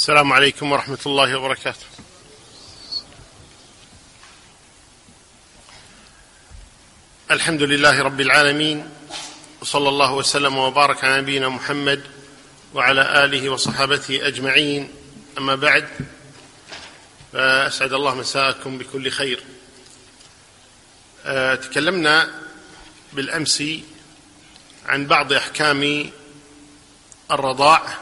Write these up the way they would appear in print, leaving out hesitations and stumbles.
السلام عليكم ورحمة الله وبركاته. الحمد لله رب العالمين، وصلى الله وسلم وبارك على نبينا محمد وعلى آله وصحابته أجمعين. أما بعد، فأسعد الله مساءكم بكل خير. تكلمنا بالأمس عن بعض أحكام الرضاع،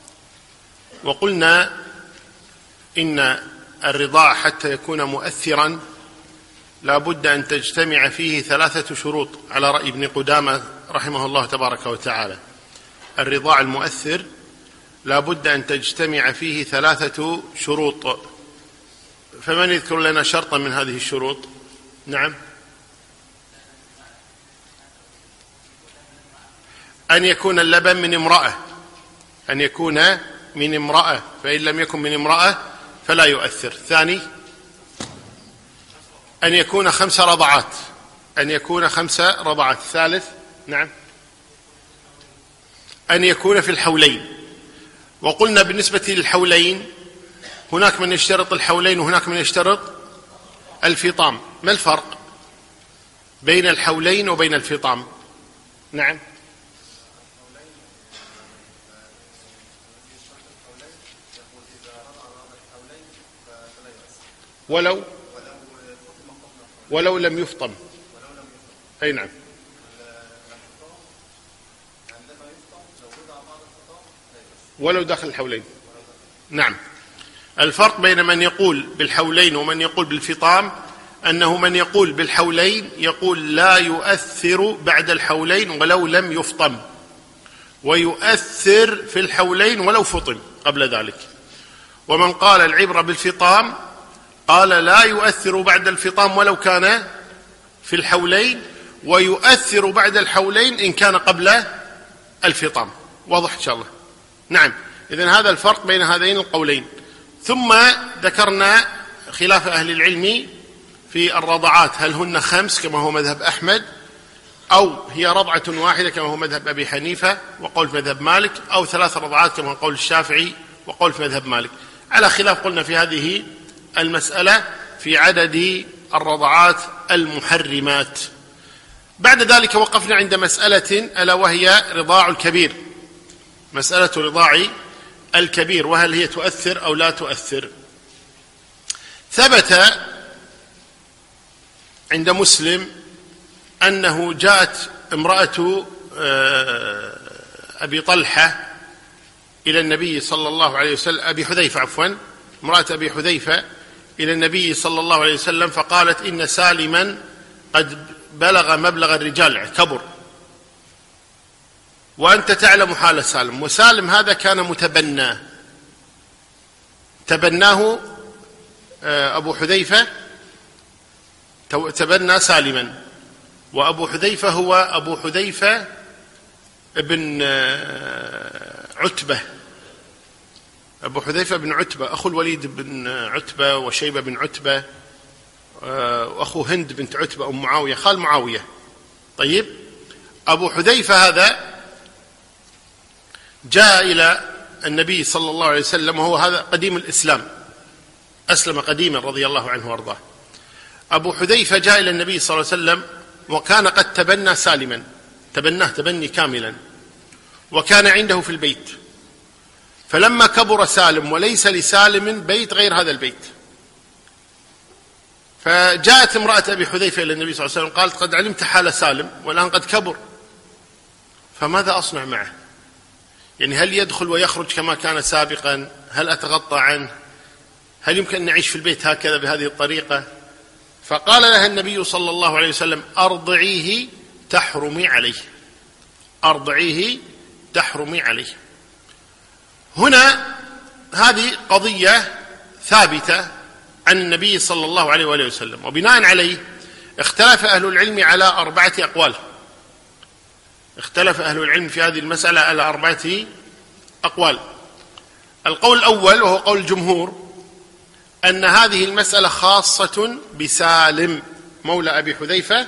وقلنا إن الرضاع حتى يكون مؤثرا لا بد أن تجتمع فيه 3 شروط على رأي ابن قدامة رحمه الله تبارك وتعالى. الرضاع المؤثر لا بد أن تجتمع فيه 3 شروط، فمن يذكر لنا شرطا من هذه الشروط؟ نعم. أن يكون اللبن من امرأة، أن يكون من امرأة، فإن لم يكن من امرأة فلا يؤثر. ثاني، أن يكون 5 رضعات، أن يكون 5 رضعات. ثالث، نعم، أن يكون في الحولين. وقلنا بالنسبة للحولين هناك من يشترط الحولين وهناك من يشترط الفطام. ما الفرق بين الحولين وبين الفطام؟ نعم. ولو لم يفطم. أي نعم. ولو داخل الحولين. نعم. الفرق بين من يقول بالحولين ومن يقول بالفطام أنه من يقول بالحولين يقول لا يؤثر بعد الحولين ولو لم يفطم، ويؤثر في الحولين ولو فطم قبل ذلك. ومن قال العبرة بالفطام قال لا يؤثر بعد الفطام ولو كان في الحولين، ويؤثر بعد الحولين إن كان قبل الفطام. واضح إن شاء الله؟ نعم. إذن هذا الفرق بين هذين القولين. ثم ذكرنا خلاف أهل العلم في الرضعات، هل هن 5 كما هو مذهب أحمد، أو هي رضعة واحدة كما هو مذهب أبي حنيفة وقول في مذهب مالك، أو 3 رضعات كما هو قول الشافعي وقول في مذهب مالك. على خلاف قلنا في هذه المسألة في عدد الرضعات المحرمات. بعد ذلك وقفنا عند مسألة ألا وهي رضاع الكبير، مسألة رضاع الكبير، وهل هي تؤثر أو لا تؤثر. ثبت عند مسلم أنه جاءت امرأة أبي طلحة إلى النبي صلى الله عليه وسلم، أبي حذيفة عفوا، امرأة أبي حذيفة إلى النبي صلى الله عليه وسلم، فقالت إن سالما قد بلغ مبلغ الرجال، كبر، وأنت تعلم حال سالم. وسالم هذا كان متبنى، تبناه أبو حذيفة، تبنى سالما. وأبو حذيفة هو أبو حذيفة ابن عتبة، أبو حذيفة بن عتبة أخو الوليد بن عتبة وشيبة بن عتبة، وأخو هند بنت عتبة أم معاوية خال معاوية. طيب، أبو حذيفة هذا جاء إلى النبي صلى الله عليه وسلم، وهو هذا قديم الإسلام، أسلم قديما رضي الله عنه وارضاه. أبو حذيفة جاء إلى النبي صلى الله عليه وسلم وكان قد تبنى سالما، تبناه تبني كاملا، وكان عنده في البيت. فلما كبر سالم وليس لسالم بيت غير هذا البيت، فجاءت امرأة أبي حذيفة إلى النبي صلى الله عليه وسلم قالت قد علمت حال سالم والآن قد كبر، فماذا أصنع معه؟ يعني هل يدخل ويخرج كما كان سابقا؟ هل أتغطى عنه؟ هل يمكن أن نعيش في البيت هكذا بهذه الطريقة؟ فقال لها النبي صلى الله عليه وسلم أرضعيه تحرمي عليه، أرضعيه تحرمي عليه. هنا هذه قضية ثابتة عن النبي صلى الله عليه وآله وسلم، وبناء عليه اختلف أهل العلم على 4 أقوال. اختلف أهل العلم في هذه المسألة على 4 أقوال. القول الأول وهو قول الجمهور أن هذه المسألة خاصة بسالم مولى أبي حذيفة،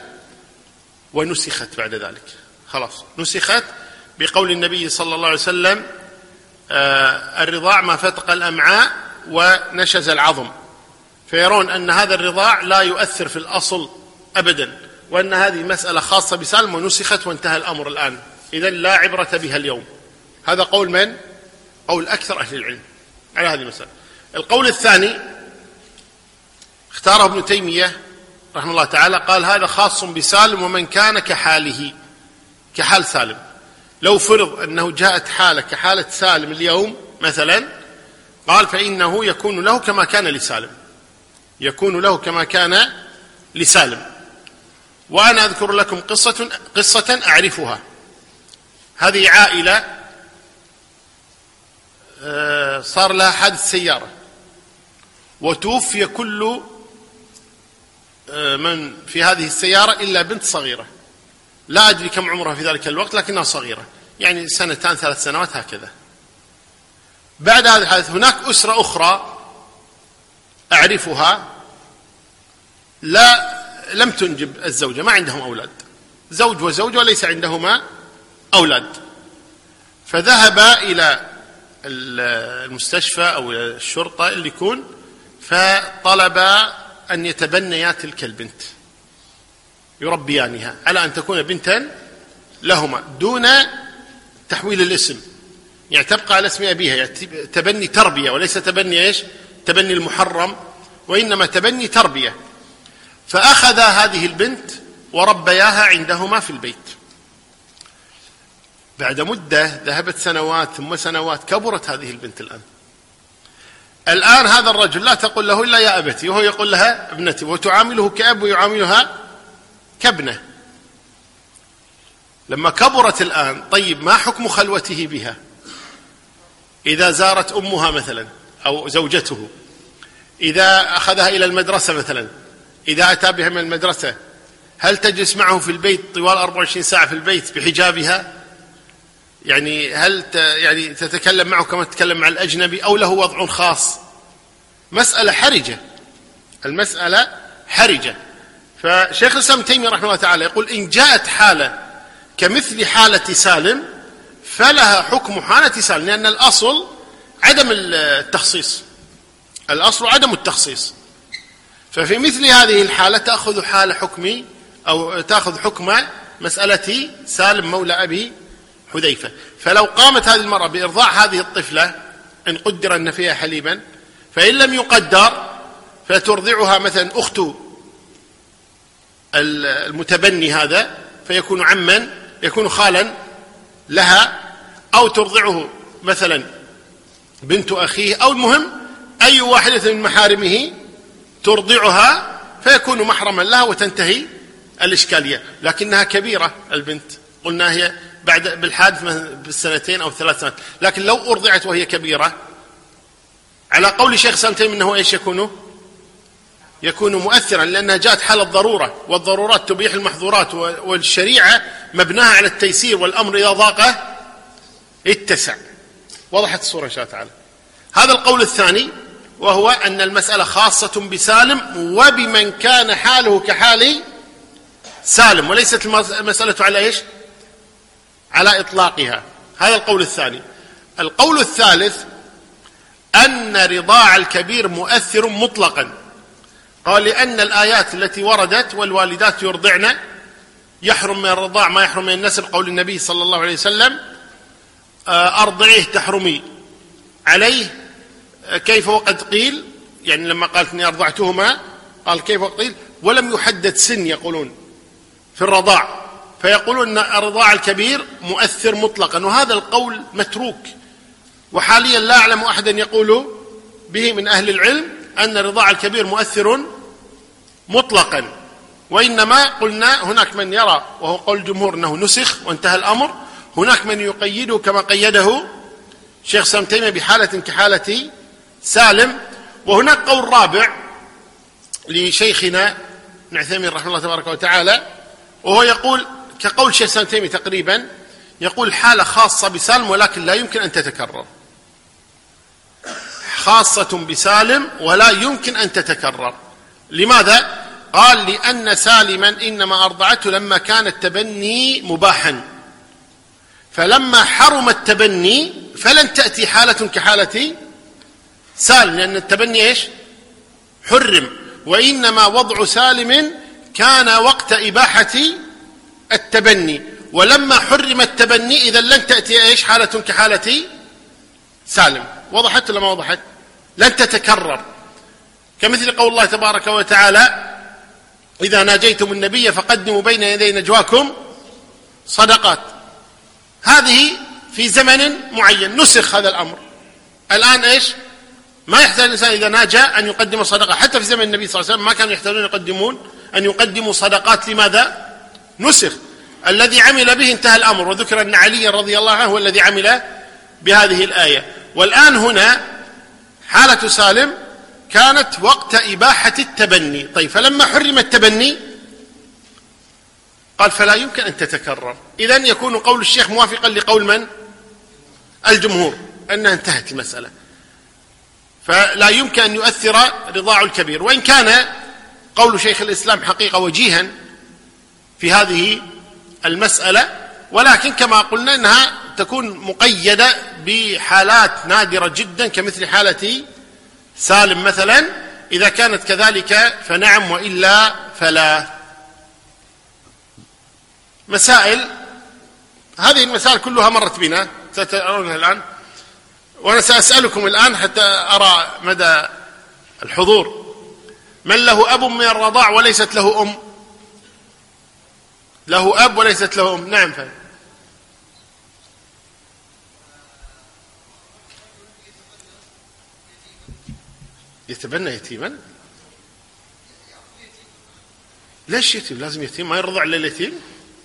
ونسخت بعد ذلك، خلاص نسخت بقول النبي صلى الله عليه وسلم الرضاع ما فتق الأمعاء ونشز العظم، فيرون أن هذا الرضاع لا يؤثر في الأصل أبدا، وأن هذه مسألة خاصة بسالم ونسخت وانتهى الأمر الآن، إذن لا عبرة بها اليوم. هذا قول من؟ قول أكثر أهل العلم على هذه المسألة. القول الثاني اختاره ابن تيمية رحمه الله تعالى، قال هذا خاص بسالم ومن كان كحاله، كحال سالم. لو فرض أنه جاءت حالة كحالة سالم اليوم مثلا، قال فإنه يكون له كما كان لسالم، يكون له كما كان لسالم. وأنا أذكر لكم قصة أعرفها. هذه عائلة صار لها حادث سيارة، وتوفي كل من في هذه السيارة إلا بنت صغيرة، لا أدري كم عمرها في ذلك الوقت لكنها صغيرة، يعني 2 3 سنوات هكذا. بعد هذا الحادث هناك أسرة أخرى أعرفها لم تنجب الزوجة، ما عندهم أولاد، زوج وزوجة وليس عندهما أولاد، فذهب إلى المستشفى أو الشرطة اللي يكون، فطلب أن يتبنيا تلك البنت يربيانها على أن تكون بنتا لهما دون تحويل الاسم، يعني تبقى على اسم أبيها، يعني تبني تربية وليس تبني إيش؟ تبني المحرم، وإنما تبني تربية. فأخذ هذه البنت وربياها عندهما في البيت. بعد مدة ذهبت سنوات ثم سنوات، كبرت هذه البنت الآن هذا الرجل لا تقول له إلا يا أبتي، وهو يقول لها ابنتي، وتعامله كأب ويعاملها كابنة. لما كبرت الآن، طيب ما حكم خلوته بها؟ إذا زارت أمها مثلا أو زوجته، إذا أخذها إلى المدرسة مثلا، إذا أتى بها من المدرسة، هل تجلس معه في البيت طوال 24 ساعة في البيت بحجابها؟ يعني هل يعني تتكلم معه كما تتكلم مع الأجنبي، أو له وضع خاص؟ مسألة حرجة، المسألة حرجة. فشيخ الإسلام ابن تيمية رحمه الله تعالى يقول إن جاءت حالة كمثل حالة سالم فلها حكم حالة سالم، لأن الأصل عدم التخصيص، الأصل عدم التخصيص. ففي مثل هذه الحالة تأخذ حال حكمي أو تأخذ حكم مسألة سالم مولى أبي حذيفة. فلو قامت هذه المرأة بإرضاع هذه الطفلة إن قدر أن فيها حليبا، فإن لم يقدر فترضعها مثلا أخت المتبني هذا، فيكون عما، يكون خالا لها، أو ترضعه مثلا بنت أخيه، أو المهم أي واحدة من محارمه ترضعها فيكون محرما لها وتنتهي الإشكالية. لكنها كبيرة البنت، قلنا هي بعد بالحادث بالسنتين أو 3 سنوات، لكن لو أرضعت وهي كبيرة على قول شيخ سالم تيمية أنه إيش يكون مؤثرا، لأنها جاءت حالة ضرورة، والضرورات تبيح المحظورات، والشريعة مبناها على التيسير، والأمر إذا ضاق اتسع. وضحت الصورة إن شاء الله تعالى. هذا القول الثاني، وهو أن المسألة خاصة بسالم وبمن كان حاله كحال سالم، وليست المسألة على إيش؟ على إطلاقها. هذا القول الثاني. القول الثالث أن رضاع الكبير مؤثر مطلقا، قال لأن الآيات التي وردت والوالدات يرضعن يحرم من الرضاع ما يحرم من النسب، قول النبي صلى الله عليه وسلم أرضعيه تحرمي عليه، كيف وقد قيل، يعني لما قالت إني أرضعتهما قال كيف وقد قيل، ولم يحدد سن يقولون في الرضاع، فيقولون أن الرضاع الكبير مؤثر مطلقا، وهذا القول متروك، وحاليا لا أعلم أحدا يقول به من أهل العلم أن الرضاع الكبير مؤثر مطلقا. وإنما قلنا هناك من يرى، وهو قول الجمهور، أنه نسخ وانتهى الأمر، هناك من يقيده كما قيده شيخ سالم تيمية بحالة كحالة سالم. وهناك قول رابع لشيخنا ابن عثيمين رحمه الله تبارك وتعالى، وهو يقول كقول شيخ سالم تيمية تقريبا، يقول حالة خاصة بسالم ولكن لا يمكن أن تتكرر، خاصة بسالم ولا يمكن أن تتكرر. لماذا؟ قال لأن سالما إنما أرضعته لما كان التبني مباحا، فلما حرم التبني فلن تأتي حالة كحالة سالم، لأن التبني إيش؟ حرم. وإنما وضع سالم كان وقت إباحة التبني، ولما حرم التبني إذا لن تأتي إيش؟ حالة كحالة سالم. وضحت ولا ما وضحت؟ لن تتكرر، كمثل قول الله تبارك وتعالى: إذا ناجيتم النبي فقدموا بين يدي نجواكم صدقات. هذه في زمن معين، نسخ هذا الأمر. الآن إيش؟ ما يحتاج الإنسان إذا ناجى أن يقدم صدقة. حتى في زمن النبي صلى الله عليه وسلم ما كانوا يحتاجون أن يقدموا صدقات. لماذا؟ نسخ. الذي عمل به انتهى الأمر، وذكر أن علي رضي الله عنه هو الذي عمل بهذه الآية. والآن هنا حالة سالم كانت وقت إباحة التبني. طيب، فلما حرم التبني قال فلا يمكن أن تتكرر. إذن يكون قول الشيخ موافقا لقول من؟ الجمهور، أنها انتهت المسألة، فلا يمكن أن يؤثر رضاع الكبير. وإن كان قول شيخ الإسلام حقيقة وجيها في هذه المسألة، ولكن كما قلنا أنها تكون مقيدة بحالات نادرة جدا، كمثل حالة سالم مثلا. إذا كانت كذلك فنعم، وإلا فلا. مسائل، هذه المسائل كلها مرت بنا، سترونها الآن، وأنا سأسألكم الآن حتى أرى مدى الحضور. من له أب من الرضاع وليست له أم؟ له أب وليست له أم. نعم، فهم. يتبنى يتيما؟ ليش يتيم؟ لازم يتيم؟ ما يرضع إلا اليتيم؟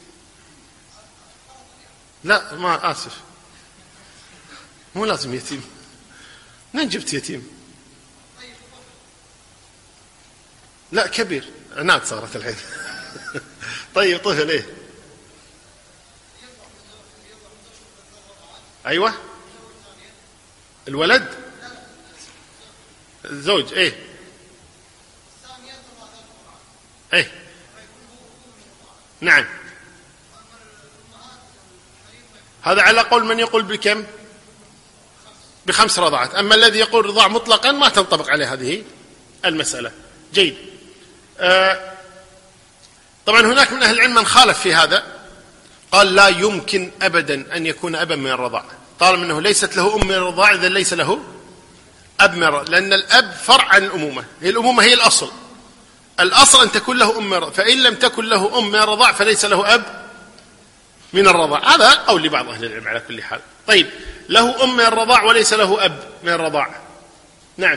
لا، ما آسف، مو لازم يتيم. من جبت يتيم؟ لا، كبير، عناد صارت الحين. طيب، طفل ايه؟ ايوه، الولد، الزوج، ايه ايه، نعم. هذا على قول من يقول بكم؟ ب5 رضعات. أما الذي يقول رضاع مطلقا ما تنطبق عليه هذه المسألة. جيد. طبعا هناك من أهل العلم من خالف في هذا، قال لا يمكن أبدا أن يكون أبا من الرضاع، طالما أنه ليست له أم من الرضاع إذا ليس له أب من الرضاع، لأن الأب فرع عن الأمومة. الأمومة هي الأصل أن تكون له أم، فإن لم تكن له أم من الرضاع فليس له أب من الرضاع. هذا قول لبعض أهل العلم على كل حال. طيب، له أم من الرضاع وليس له أب من الرضاع. نعم.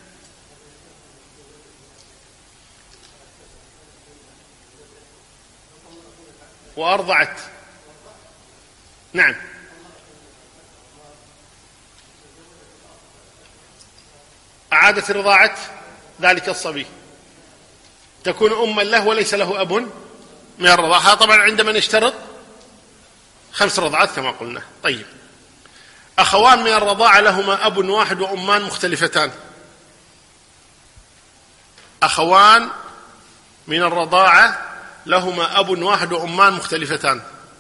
وأرضعت. نعم. أعادت رضاعة ذلك الصبي، تكون أما له وليس له أب من الرضاع. هذا طبعا عندما نشترط 5 رضعات كما قلنا. طيب، أخوان من الرضاعة لهما أب واحد وأمان مختلفتان. أخوان من الرضاعة لهما أب واحد وأمان مختلفتان.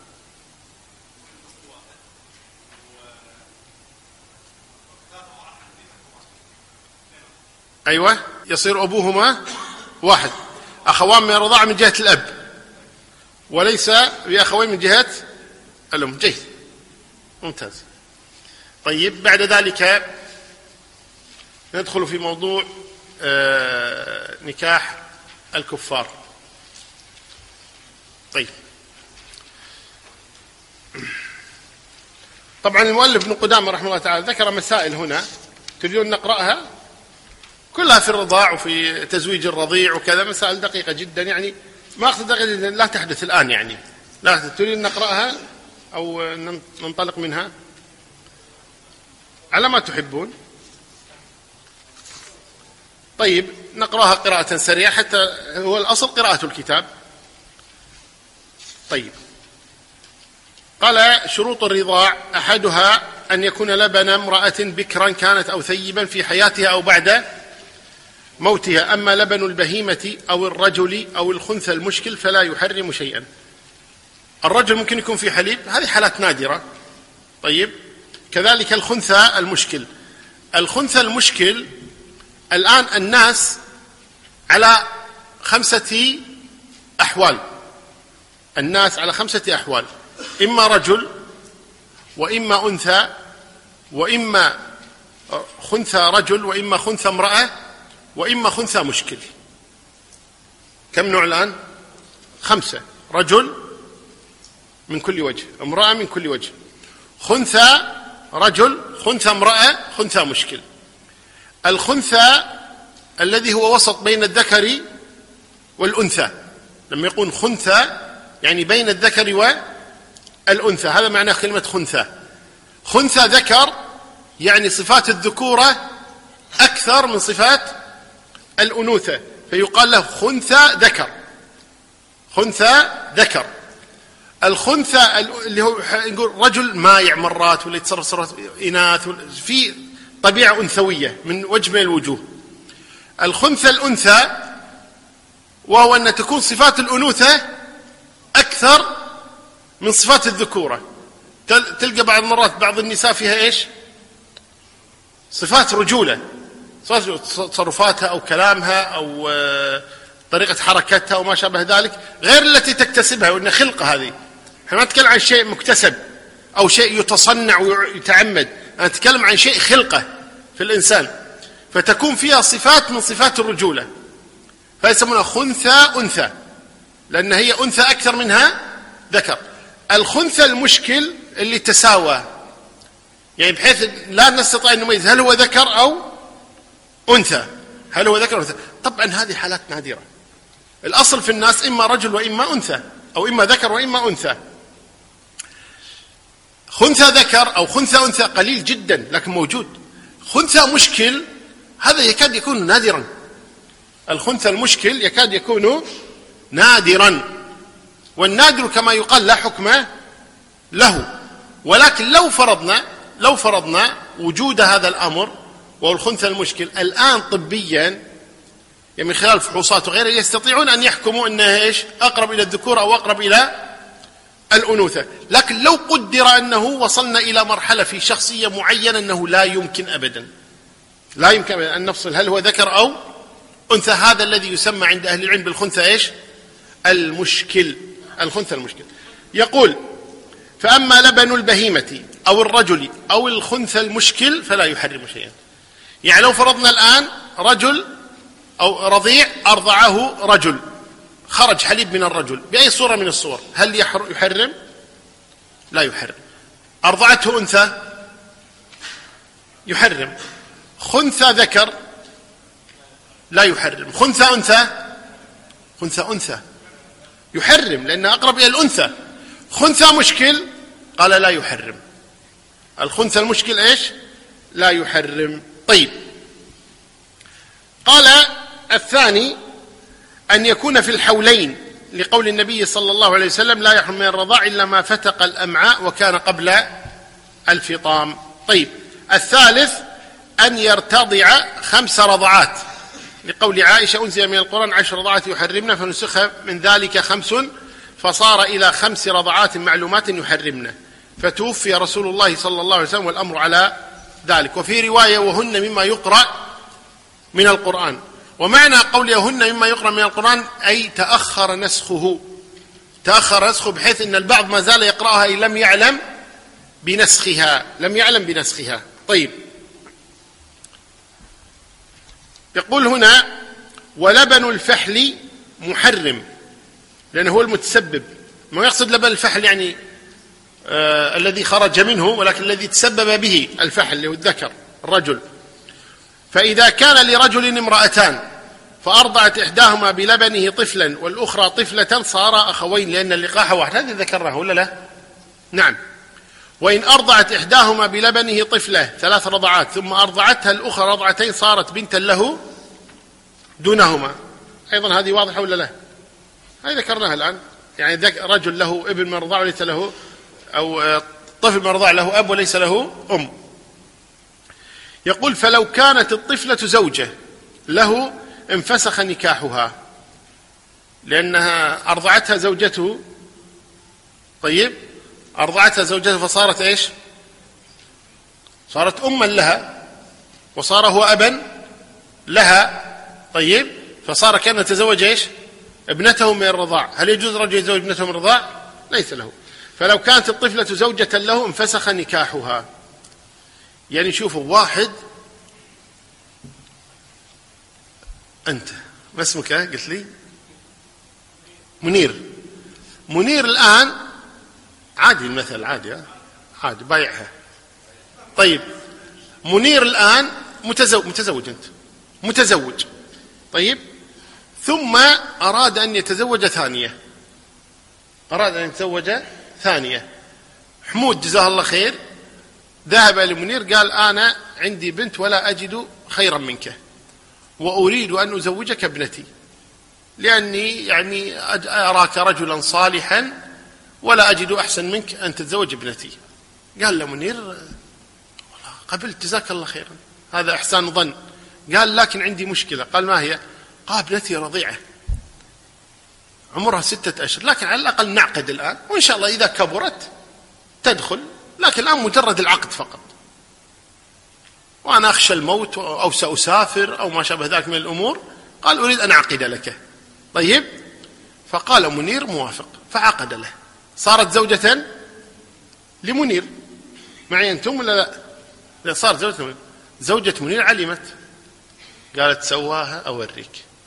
أيوة، يصير أبوهما واحد. أخوان من الرضاعة من جهة الأب، وليس بأخوين من جهة الأم. جيد، ممتاز. طيب، بعد ذلك ندخل في موضوع نكاح الكفار. طيب، طبعا المؤلف ابن قدامة رحمه الله تعالى ذكر مسائل هنا، تريدون نقرأها كلها في الرضاع وفي تزويج الرضيع وكذا، مسائل دقيقة جدا، يعني ما أقصد دقيقة جدا، لا تحدث الآن، يعني لا تريد نقرأها أو ننطلق منها على ما تحبون. طيب، نقرأها قراءة سريعة حتى هو الأصل قراءة الكتاب. طيب، قال: شروط الرضاع أحدها أن يكون لبن امرأة بكرا كانت أو ثيبا في حياتها أو بعد موتها. أما لبن البهيمة أو الرجل أو الخنثى المشكل فلا يحرم شيئا. الرجل ممكن يكون في حليب، هذه حالات نادرة. طيب، كذلك الخنثى المشكل. الخنثى المشكل الآن الناس على 5 أحوال. الناس على 5 أحوال: إما رجل، وإما أنثى، وإما خنثى رجل، وإما خنثى امرأة، وإما خنثى مشكل. كم نوع الآن؟ 5: رجل من كل وجه، امرأة من كل وجه، خنثى رجل، خنثى امرأة، خنثى مشكل. الخنثى الذي هو وسط بين الذكر والأنثى. لما يقول خنثى يعني بين الذكر والأنثى، هذا معنى كلمة خنثى. خنثى ذكر يعني صفات الذكورة أكثر من صفات الأنوثة، فيقال له خنثى ذكر. خنثى ذكر. الخنثى اللي هو نقول رجل مايع مرات ولا يتصرف إناث، في طبيعة أنثوية من وجه من الوجوه. الخنثى الأنثى وهو أن تكون صفات الأنوثة أكثر من صفات الذكورة. تلقى بعض المرات بعض النساء فيها إيش؟ صفات رجولة، صفات تصرفاتها أو كلامها أو طريقة حركتها وما شابه ذلك، غير التي تكتسبها، وإن خلقة هذه. احنا ما نتكلم عن شيء مكتسب أو شيء يتصنع ويتعمد، أنا أتكلم عن شيء خلقة في الإنسان، فتكون فيها صفات من صفات الرجولة، فيسمونها خنثى أنثى، لأن هي أنثى أكثر منها ذكر. الخنثى المشكل اللي تساوى، يعني بحيث لا نستطيع أن نميز هل هو ذكر أو أنثى، هل هو ذكر أو أنثى. طبعا هذه حالات نادرة. الأصل في الناس إما رجل وإما أنثى، أو إما ذكر وإما أنثى. خنثى ذكر أو خنثى أنثى قليل جدا لكن موجود. خنثى مشكل هذا يكاد يكون نادرا. الخنثى المشكل يكاد يكون نادرا، والنادر كما يقال لا حكم له. ولكن لو فرضنا وجود هذا الأمر وهو الخنثى المشكل الآن طبيا، يعني من خلال فحوصات وغيرها، يستطيعون أن يحكموا أنها إيش؟ أقرب إلى الذكور أو أقرب إلى الأنوثة. لكن لو قدر أنه وصلنا إلى مرحلة في شخصية معينة أنه لا يمكن أبدا أن نفصل هل هو ذكر أو أنثى، هذا الذي يسمى عند أهل العلم بالخنثى إيش؟ المشكل. الخنثى المشكل. يقول: فأما لبن البهيمة أو الرجل أو الخنثى المشكل فلا يحرم شيئا. يعني لو فرضنا الآن رجل أو رضيع أرضعه رجل، خرج حليب من الرجل بأي صورة من الصور، هل يحرم؟ لا يحرم. أرضعته أنثى يحرم. خنثى ذكر لا يحرم. خنثى أنثى يحرم لأنه أقرب إلى الأنثى. خنثى مشكل قال لا يحرم. الخنثى المشكل إيش؟ لا يحرم. طيب، قال الثاني أن يكون في الحولين، لقول النبي صلى الله عليه وسلم: لا يحرم من الرضاع إلا ما فتق الأمعاء وكان قبل الفطام. طيب، الثالث أن يرتضع 5 رضعات، لقول عائشة: أنزل من القرآن 10 رضعات يحرمنا فنسخ من ذلك 5 فصار إلى 5 رضعات معلومات يحرمنا، فتوفي رسول الله صلى الله عليه وسلم والأمر على ذلك. وفي رواية: وهن مما يقرأ من القرآن. ومعنى قولهن مما يقرأ من القرآن أي تأخر نسخه بحيث أن البعض ما زال يقرأها أي لم يعلم بنسخها. طيب، يقول هنا: ولبن الفحل محرم، لأنه هو المتسبب. ما يقصد لبن الفحل يعني الذي خرج منه، ولكن الذي تسبب به الفحل اللي هو الذكر الرجل. فإذا كان لرجل امرأتان فأرضعت إحداهما بلبنه طفلا والأخرى طفلة صار أخوين، لأن اللقاح واحد. هذا ذكرناه ولا لا؟ نعم. وإن أرضعت إحداهما بلبنه طفلة 3 رضعات ثم أرضعتها الأخرى رضعتين صارت بنتا له دونهما. أيضا هذه واضحة ولا لا؟ هذه ذكرناها الآن. يعني رجل له ابن من رضاع وليس له، أو طفل من رضاع له أب وليس له أم. يقول: فلو كانت الطفلة زوجة له انفسخ نكاحها، لأنها أرضعتها زوجته. طيب، أرضعتها زوجته فصارت إيش؟ صارت أما لها وصار هو أبا لها. طيب، فصار كأنه تزوج إيش؟ ابنته من الرضاع. هل يجوز رجل يتزوج ابنته من الرضاع؟ ليس له. فلو كانت الطفلة زوجة له انفسخ نكاحها. يعني شوفوا، واحد، أنت ما اسمك؟ قلت لي منير. منير الآن عادي، المثل عادي، عادي بايعها. طيب، منير الآن متزوج أنت متزوج. طيب، ثم أراد أن يتزوج ثانية. حمود جزاه الله خير ذهب لمنير قال أنا عندي بنت ولا أجد خيرا منك، وأريد أن أزوجك ابنتي، لأني يعني أراك رجلا صالحا ولا أجد أحسن منك أن تتزوج ابنتي. قال له منير قبلت، جزاك الله خيرا، هذا إحسان ظن. قال لكن عندي مشكلة. قال ما هي؟ قال ابنتي رضيعة عمرها 6 أشهر، لكن على الأقل نعقد الآن، وإن شاء الله إذا كبرت تدخل، لكن الآن مجرد العقد فقط، وأنا أخشى الموت أو سأسافر أو ما شابه ذلك من الأمور. قال أريد أن أعقد لك. طيب، فقال منير موافق، فعقد له، صارت زوجة لمنير. معي أنتم ولا لا؟ صارت زوجة منير. علمت، قالت سواها أوريك.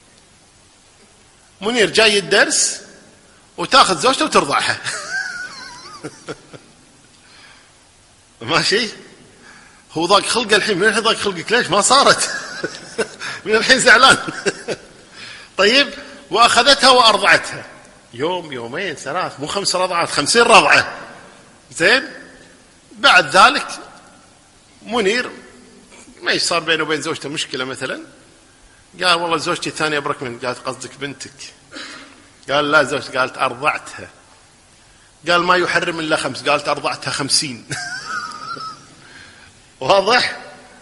منير جاي الدرس وتاخذ زوجته وترضعها. ماشي، هو ضاق خلقه الحين. من الحين ضاق خلقك ليش ما صارت؟ من الحين زعلان. طيب، وأخذتها وأرضعتها يوم، يومين، 3، مو 5 رضعات، 50 رضعة. زين، بعد ذلك منير ما صار بينه وبين زوجته مشكلة مثلا، قال والله زوجتي الثانية أبرك من. قالت قصدك بنتك؟ قال لا زوجتي. قالت أرضعتها. قال ما يحرم إلا 5. قالت أرضعتها 50. واضح؟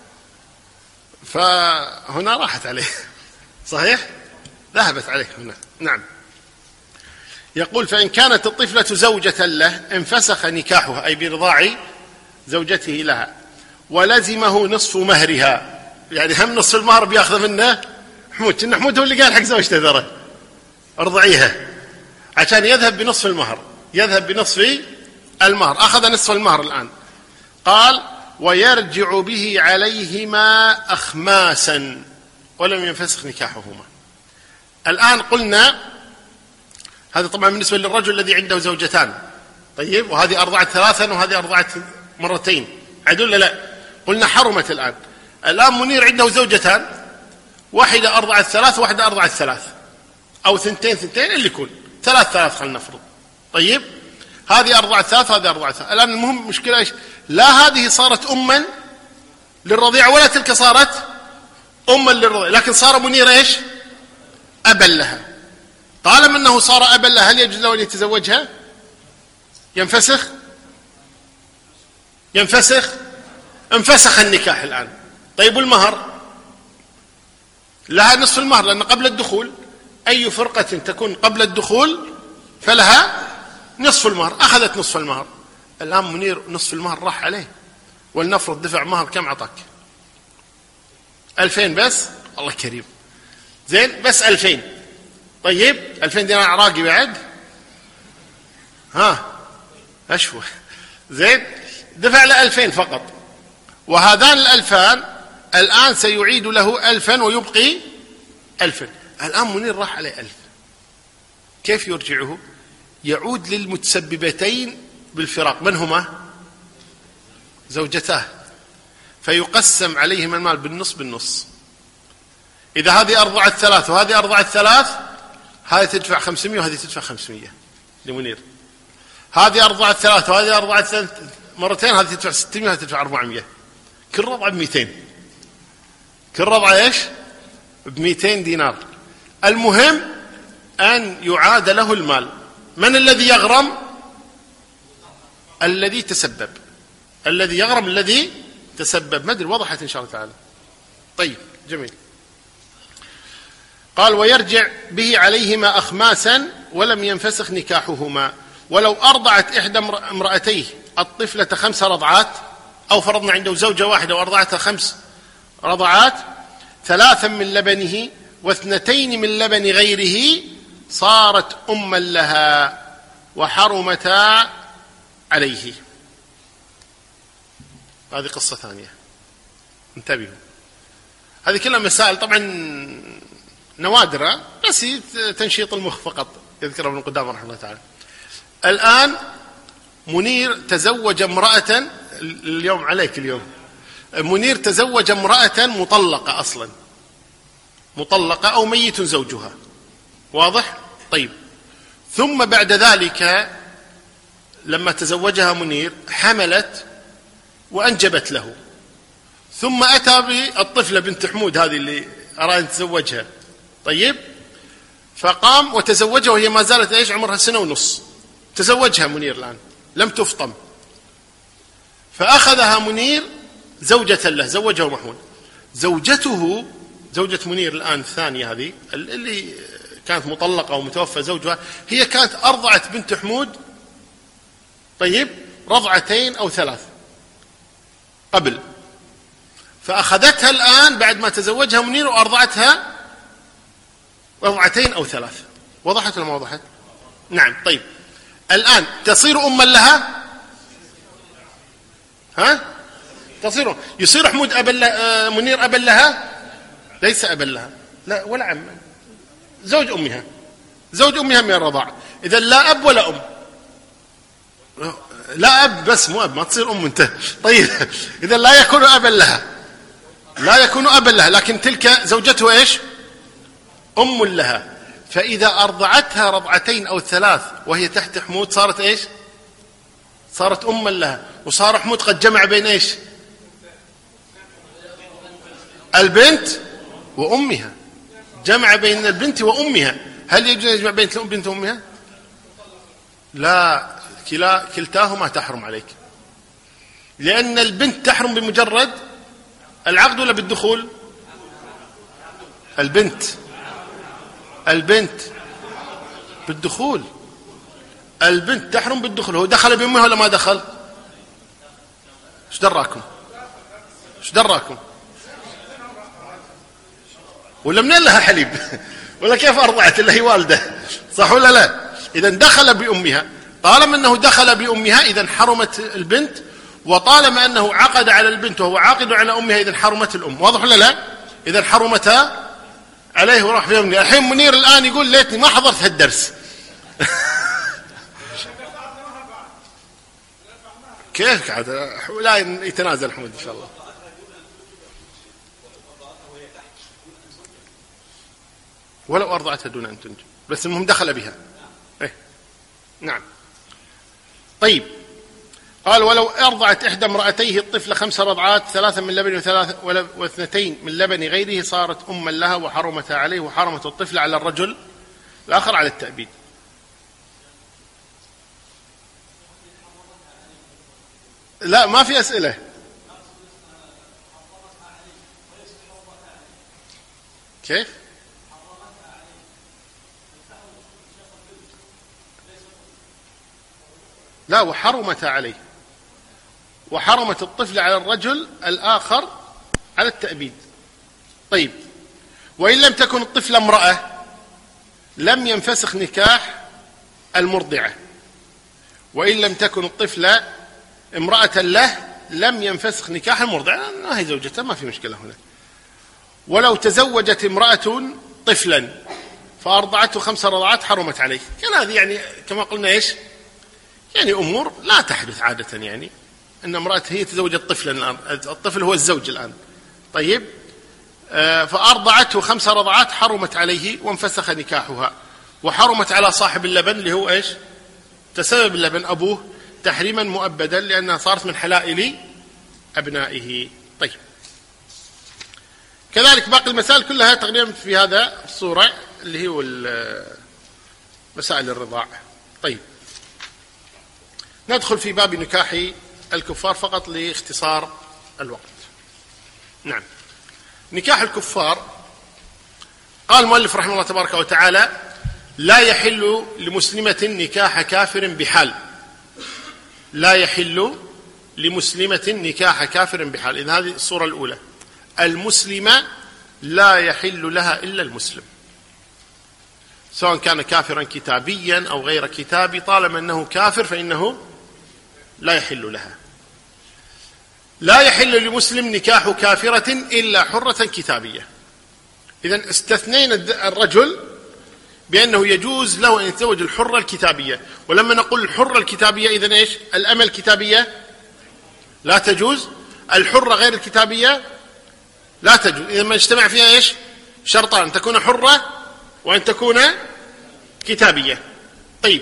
فهنا راحت عليه، صحيح؟ ذهبت عليه هنا. نعم. يقول فإن كانت الطفلة زوجة له انفسخ نكاحها، أي برضاع زوجته لها، ولزمه نصف مهرها. يعني هم نصف المهر بياخذ منه حمود. إن حمود هو اللي قال حق زوجته ترى ارضعيها، عشان يذهب بنصف المهر. يذهب بنصف المهر. أخذ نصف المهر الآن. قال ويرجع به عليهما أخماسا ولم ينفسخ نكاحهما. الآن قلنا هذا طبعا بالنسبة للرجل الذي عنده زوجتان. طيب، وهذه أرضعت 3 وهذه أرضعت 2. عدل لا؟ قلنا حرمت الآن. الآن منير عنده زوجتان، واحدة أرضعت 3 وواحدة أرضعت 3، أو 2 اللي يكون 3 خلنا نفرض. طيب، هذه أرضعت 3 وهذه أرضعت 3. الآن المهم مشكلة إيش؟ لا هذه صارت أما للرضيع ولا تلك صارت أما للرضيع، لكن صار منير إيش؟ أبا لها. طالما أنه صار أبا لها، هل يجوز له أن يتزوجها؟ ينفسخ انفسخ النكاح الآن. طيب، والمهر؟ لها نصف المهر، لأن قبل الدخول أي فرقة تكون قبل الدخول فلها نصف المهر. أخذت نصف المهر. الآن منير نصف المهر راح عليه، ولنفرض دفع مهر كم عطاك؟ 2000 بس. الله كريم. زين، بس 2000. طيب، 2000 دينار عراقي بعد، أشوى. زين، دفع له 2000 فقط، وهذان 2000 الآن سيعيد له 1000 ويبقي 1000. الآن منير راح عليه 1000. كيف يرجعه؟ يعود للمتسببتين بالفراق. من هما؟ زوجتاه. فيقسم عليهم المال بالنص. إذا هذه أرضعت 3 وهذه أرضعت 3، هذه تدفع 500 وهذه تدفع 500 لمنير. هذه أرضعت 3 وهذه أرضعت 2 مرتين، هذه تدفع 600 وهذه تدفع 400. كل رضعة ب200. كل رضعة إيش؟ ب200 دينار. المهم أن يعاد له المال. من الذي يغرم؟ الذي تسبب. الذي يغرم الذي تسبب. ما أدري وضحت إن شاء الله تعالى. طيب، جميل. قال ويرجع به عليهما أخماسا ولم ينفسخ نكاحهما. ولو أرضعت إحدى امرأتيه الطفلة 5 رضعات، أو فرضنا عنده زوجة واحدة وأرضعتها 5 رضعات، 3 من لبنه و2 من لبن غيره صارت أما لها وحرمتا عليه. هذه قصة ثانية، انتبهوا. هذه كلها مسائل طبعا نوادرة، بس تنشيط المخ فقط، يذكر ابن قدامة رحمه الله تعالى. الآن منير تزوج امرأة، اليوم عليك اليوم، منير تزوج امرأة مطلقة أصلا، مطلقة أو ميت زوجها، واضح؟ طيب، ثم بعد ذلك لما تزوجها منير حملت وأنجبت له، ثم أتى بالطفلة بنت حمود هذه اللي أراد أن يتزوجها. طيب، فقام وتزوجها وهي ما زالت إيش؟ عمرها 1.5 سنة. تزوجها منير الآن، لم تفطم، فأخذها منير زوجة له، زوجها محمود. زوجته، زوجة منير الآن الثانية هذه اللي كانت مطلقة ومتوفى زوجها، هي كانت أرضعت بنت حمود، طيب، 2 أو 3 قبل، فأخذتها الآن بعد ما تزوجها منير وأرضعتها 2 أو 3. وضحت ولا ما وضحت؟ نعم. طيب، الآن تصير أما لها؟ ها؟ تصير، يصير حمود أبا لها، منير أبا لها؟ ليس أبا لها، لا ولا عم، زوج أمها، زوج أمها من الرضاع. إذا لا أب ولا أم، لا أب بس مو أب، ما تصير أم انت. طيب، إذا لا يكون أبا لها، لا يكون أبا لها، لكن تلك زوجته إيش؟ أم لها. فإذا أرضعتها 2 أو 3 وهي تحت حمود صارت إيش؟ صارت أما لها، وصار حمود قد جمع بين إيش؟ البنت وأمها، جمع بين البنت وأمها. هل يجوز يجمع بين البنت وأمها؟ لا، كلتاهما تحرم عليك، لأن البنت تحرم بمجرد العقد ولا بالدخول؟ البنت بالدخول، البنت تحرم بالدخول. هو دخل بأمها ولا ما دخل؟ ايش دراكم؟ ولا منين لها حليب؟ ولا كيف أرضعت إلا هي والدة؟ صح ولا لا؟ إذا دخل بأمها، طالما أنه دخل بأمها إذا حرمت البنت، وطالما أنه عقد على البنت وهو عاقد على أمها إذا حرمت الأم. واضح ولا لا؟ إذا حرمتها عليه وراح في يوم. الحين منير الآن يقول ليتني ما حضرت هالدرس. كيف عاد لا يتنازل حمود إن شاء الله. ولو أرضعتها دون أن تنجب، بس المهم دخل بها. إيه؟ نعم. طيب، قال ولو أرضعت إحدى امرأتيه الطفل 5 رضعات، 3 من لبن و2 من لبن غيره صارت أما لها وحرمتها عليه، وحرمت الطفل على الرجل الآخر على التأبيد. لا، ما في أسئلة. كيف؟ لا، وحرمت عليه، وحرمت الطفل على الرجل الآخر على التأبيد. طيب، وإن لم تكن الطفل امرأة لم ينفسخ نكاح المرضعة، وإن لم تكن الطفل امرأة له لم ينفسخ نكاح المرضعة، ما هي زوجته، ما في مشكلة هنا. ولو تزوجت امرأة طفلا فأرضعته 5 رضعات حرمت عليه. كان هذه يعني كما قلنا إيش؟ يعني أمور لا تحدث عادة، يعني أن امرأة هي تزوجت طفلا الآن، الطفل هو الزوج الآن. طيب، فأرضعته 5 رضعات حرمت عليه وانفسخ نكاحها، وحرمت على صاحب اللبن اللي هو إيش؟ تسبب اللبن أبوه تحريما مؤبدا، لأنها صارت من حلائل أبنائه. طيب، كذلك باقي المسائل كلها تقريبا في هذا الصورة اللي هو مسائل الرضاع. طيب، ندخل في باب نكاح الكفار فقط لاختصار الوقت. نعم، نكاح الكفار قال المؤلف رحمه الله تبارك وتعالى: لا يحل لمسلمة نكاح كافر بحال. لا يحل لمسلمة نكاح كافر بحال. إذن هذه الصورة الأولى، المسلمة لا يحل لها إلا المسلم، سواء كان كافرا كتابيا أو غير كتابي، طالما أنه كافر فإنه لا يحل لها. لا يحل لمسلم نكاح كافرة إلا حرة كتابية. إذن استثنينا الرجل بأنه يجوز له أن يتزوج الحرة الكتابية، ولما نقول الحرة الكتابية إذن إيش؟ الأمة الكتابية لا تجوز، الحرة غير الكتابية لا تجوز. إذا ما اجتمع فيها إيش؟ شرطان، أن تكون حرة وأن تكون كتابية. طيب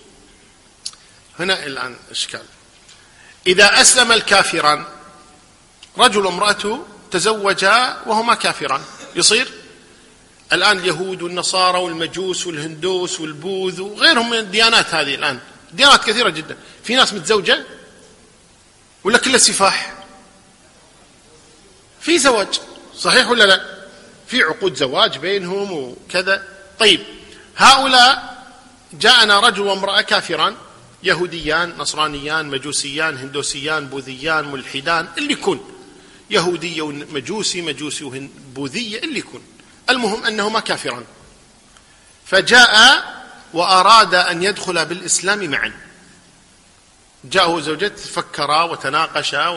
هنا الآن إشكال، إذا أسلم الكافران، رجل وامرأته تزوجا وهما كافران، يصير الآن اليهود والنصارى والمجوس والهندوس والبوذ وغيرهم من الديانات هذه، الآن ديانات كثيرة جدا، في ناس متزوجة ولا كل سفاح؟ في زواج صحيح ولا لا؟ في عقود زواج بينهم وكذا. طيب هؤلاء جاءنا رجل وامرأة كافران، يهوديان نصرانيان مجوسيان هندوسيان بوذيان ملحدان، اللي يكون يهودية ومجوسي مجوسي وبوذية، اللي يكون، المهم أنهما كافران. فجاء وأراد أن يدخل بالإسلام معا، جاءه زوجته، فكرا وتناقشا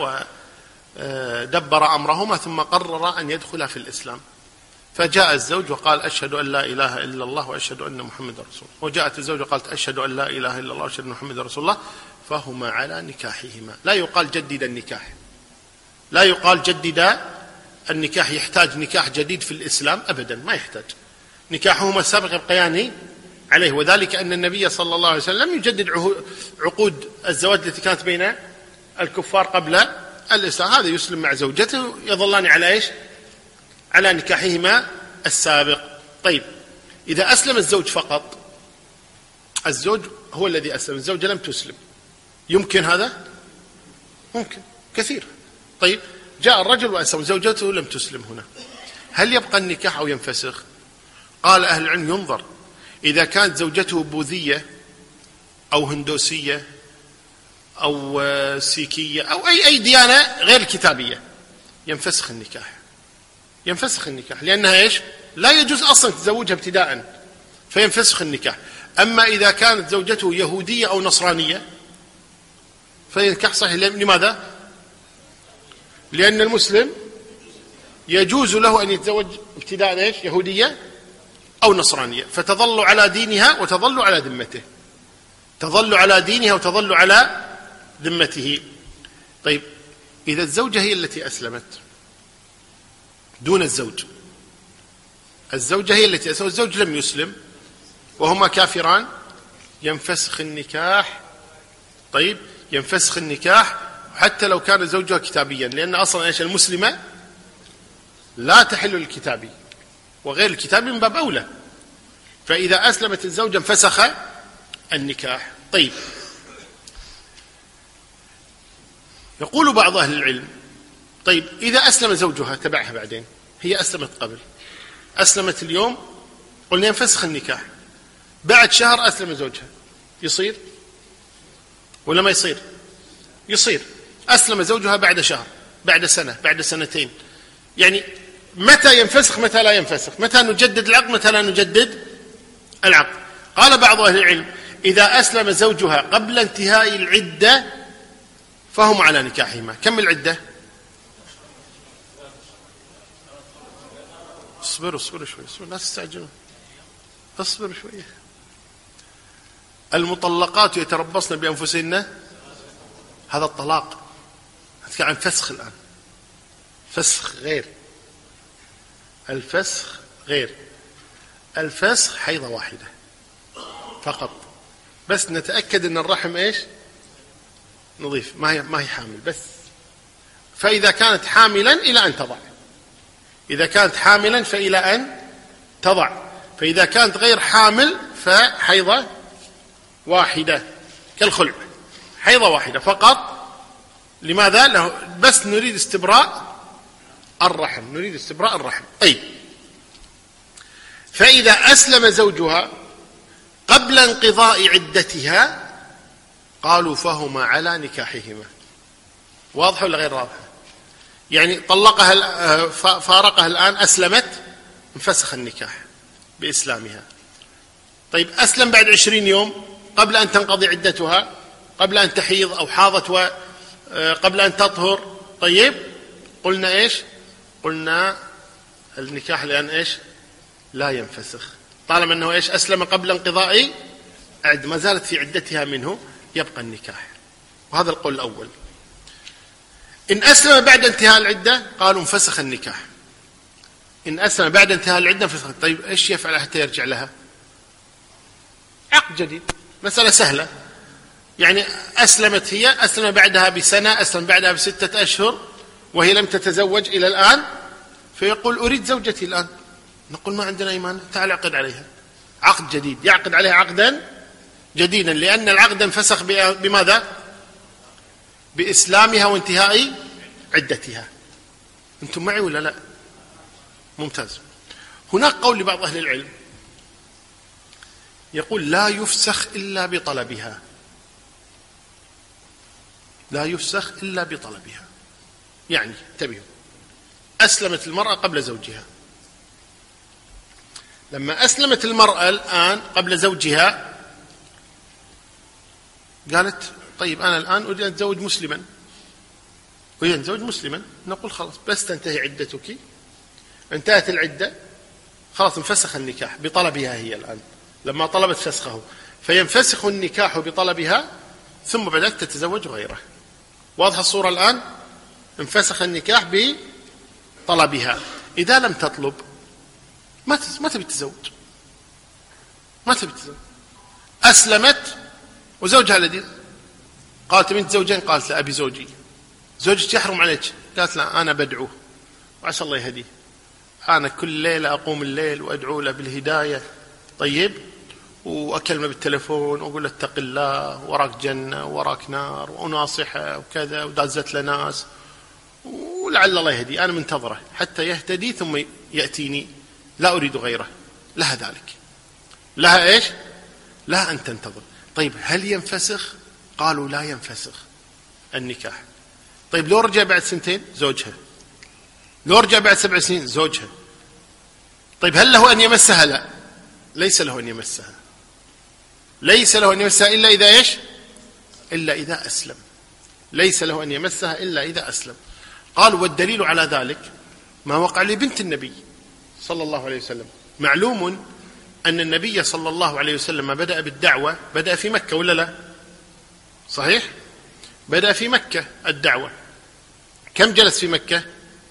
ودبر أمرهما ثم قرر أن يدخل في الإسلام. فجاء الزوج وقال أشهد أن لا إله إلا الله وأشهد أن محمد رسول الله، وجاءت الزوجة وقالت أشهد أن لا إله إلا الله وأشهد أن محمد رسول الله، فهما على نكاحهما. لا يقال جدد النكاح، لا يقال جدد النكاح، يحتاج نكاح جديد في الإسلام أبدا، ما يحتاج، نكاحهما السابق يبقيان عليه. وذلك أن النبي صلى الله عليه وسلم يجدد عقود الزواج التي كانت بين الكفار قبل الإسلام. هذا يسلم مع زوجته يظلان على إيش؟ على نكاحهما السابق. طيب إذا أسلم الزوج فقط، الزوج هو الذي أسلم، الزوجة لم تسلم، يمكن هذا؟ ممكن كثير. طيب جاء الرجل وأسلم، زوجته لم تسلم، هنا هل يبقى النكاح أو ينفسخ؟ قال أهل العلم ينظر، إذا كانت زوجته بوذية أو هندوسية أو سيكية أو أي ديانة غير الكتابية ينفسخ النكاح، ينفسخ النكاح، لأنها إيش؟ لا يجوز أصلا تزوجها ابتداء، فينفسخ النكاح. أما إذا كانت زوجته يهودية أو نصرانية فينكح صحيح. لماذا؟ لأن المسلم يجوز له أن يتزوج ابتداء إيش؟ يهودية أو نصرانية، فتظل على دينها وتظل على ذمته، تظل على دينها وتظل على ذمته. طيب إذا الزوجة هي التي أسلمت دون الزوج، الزوجة هي التي أسلمت، الزوج لم يسلم وهما كافران، ينفسخ النكاح. طيب ينفسخ النكاح حتى لو كان زوجها كتابيا، لأن أصلا إيش؟ المسلمة لا تحل الكتابي، وغير الكتابي من باب أولى. فإذا أسلمت الزوجة انفسخ النكاح. طيب يقول بعض أهل العلم، طيب إذا أسلم زوجها تبعها بعدين، هي أسلمت قبل، أسلمت اليوم، قلنا ينفسخ النكاح، بعد شهر أسلم زوجها، يصير ولا ما يصير؟ يصير. أسلم زوجها بعد شهر، بعد سنة، بعد سنتين، يعني متى ينفسخ متى لا ينفسخ، متى نجدد العقد متى لا نجدد العقد. قال بعض أهل العلم إذا أسلم زوجها قبل انتهاء العدة فهم على نكاحهما. كم العدة؟ اصبروا شوي، لا تستعجلوا، اصبروا شوية. المطلقات يتربصن بأنفسهن، هذا الطلاق، نتكلم عن فسخ الآن، فسخ غير، الفسخ غير، الفسخ حيضة واحدة فقط، بس نتأكد أن الرحم إيش؟ نظيف، ما هي حامل بس. فإذا كانت حاملا إلى أن تضع، إذا كانت حاملا فإلى أن تضع، فإذا كانت غير حامل فحيضة واحدة كالخلع، حيضة واحدة فقط. لماذا؟ بس نريد استبراء الرحم، نريد استبراء الرحم. طيب فإذا أسلم زوجها قبل انقضاء عدتها قالوا فهما على نكاحهما، واضحة ولا غير واضحة؟ يعني طلقها فارقها الآن، أسلمت، انفسخ النكاح بإسلامها. طيب أسلم بعد 20 يوم قبل أن تنقضي عدتها، قبل أن تحيض أو حاضت قبل أن تطهر، طيب قلنا إيش؟ قلنا النكاح الآن إيش؟ لا ينفسخ طالما أنه إيش؟ أسلم قبل انقضاء عد، ما زالت في عدتها منه، يبقى النكاح. وهذا القول الأول. إن أسلم بعد انتهاء العدة قالوا انفسخ النكاح. إن أسلم بعد انتهاء العدة انفسخ. طيب إيش يفعل حتى يرجع لها؟ عقد جديد، مسألة سهلة. يعني أسلمت هي، أسلم بعدها بسنة، أسلم بعدها ب6 أشهر وهي لم تتزوج إلى الآن، فيقول أريد زوجتي الآن. نقول ما عندنا إيمان، تعال عقد عليها عقد جديد، يعقد عليها عقدا جديدا، لأن العقد انفسخ بماذا؟ بإسلامها وانتهاء عدتها. أنتم معي ولا لا؟ ممتاز. هناك قول لبعض أهل العلم يقول لا يفسخ إلا بطلبها، لا يفسخ إلا بطلبها. يعني انتبهوا، أسلمت المرأة قبل زوجها، لما أسلمت المرأة الآن قبل زوجها قالت طيب أنا الآن أريد أن أتزوج مسلما، أريد أن أتزوج مسلما، نقول خلاص بس تنتهي عدتك، انتهت العدة خلاص انفسخ النكاح بطلبها هي الآن، لما طلبت فسخه فينفسخ النكاح بطلبها، ثم بدأت تتزوج غيره. واضحة الصورة الآن؟ انفسخ النكاح بطلبها. إذا لم تطلب ما تبي تتزوج، ما تبي تتزوج، أسلمت وزوجها الذي قالت من تزوجين، قالت لا أبي زوجي. زوجك يحرم عليك، قالت لا أنا بدعوه وعسى الله يهديه، أنا كل ليلة أقوم الليل وأدعو له بالهداية، طيب، وأكلمه بالتلفون وأقول له اتق الله، وراك جنة وراك نار، وناصحه وكذا، ودازت له ناس، ولعل الله يهدي، أنا منتظره حتى يهتدي ثم يأتيني، لا أريد غيره. لها ذلك، لها إيش؟ لها أن تنتظر. طيب هل ينفسخ؟ قالوا لا ينفسخ النكاح. طيب لو رجع بعد 2 زوجها، لو رجع بعد 7 سنين زوجها، طيب هل له أن يمسها؟ لا، ليس له أن يمسها، ليس له أن يمسها إلا إذا إيش؟ إلا إذا أسلم، ليس له أن يمسها إلا إذا أسلم. قالوا والدليل على ذلك ما وقع لبنت النبي صلى الله عليه وسلم. معلوم أن النبي صلى الله عليه وسلم ما بدأ بالدعوة بدأ في مكة ولا لا؟ صحيح؟ بدأ في مكة الدعوة. كم جلس في مكة؟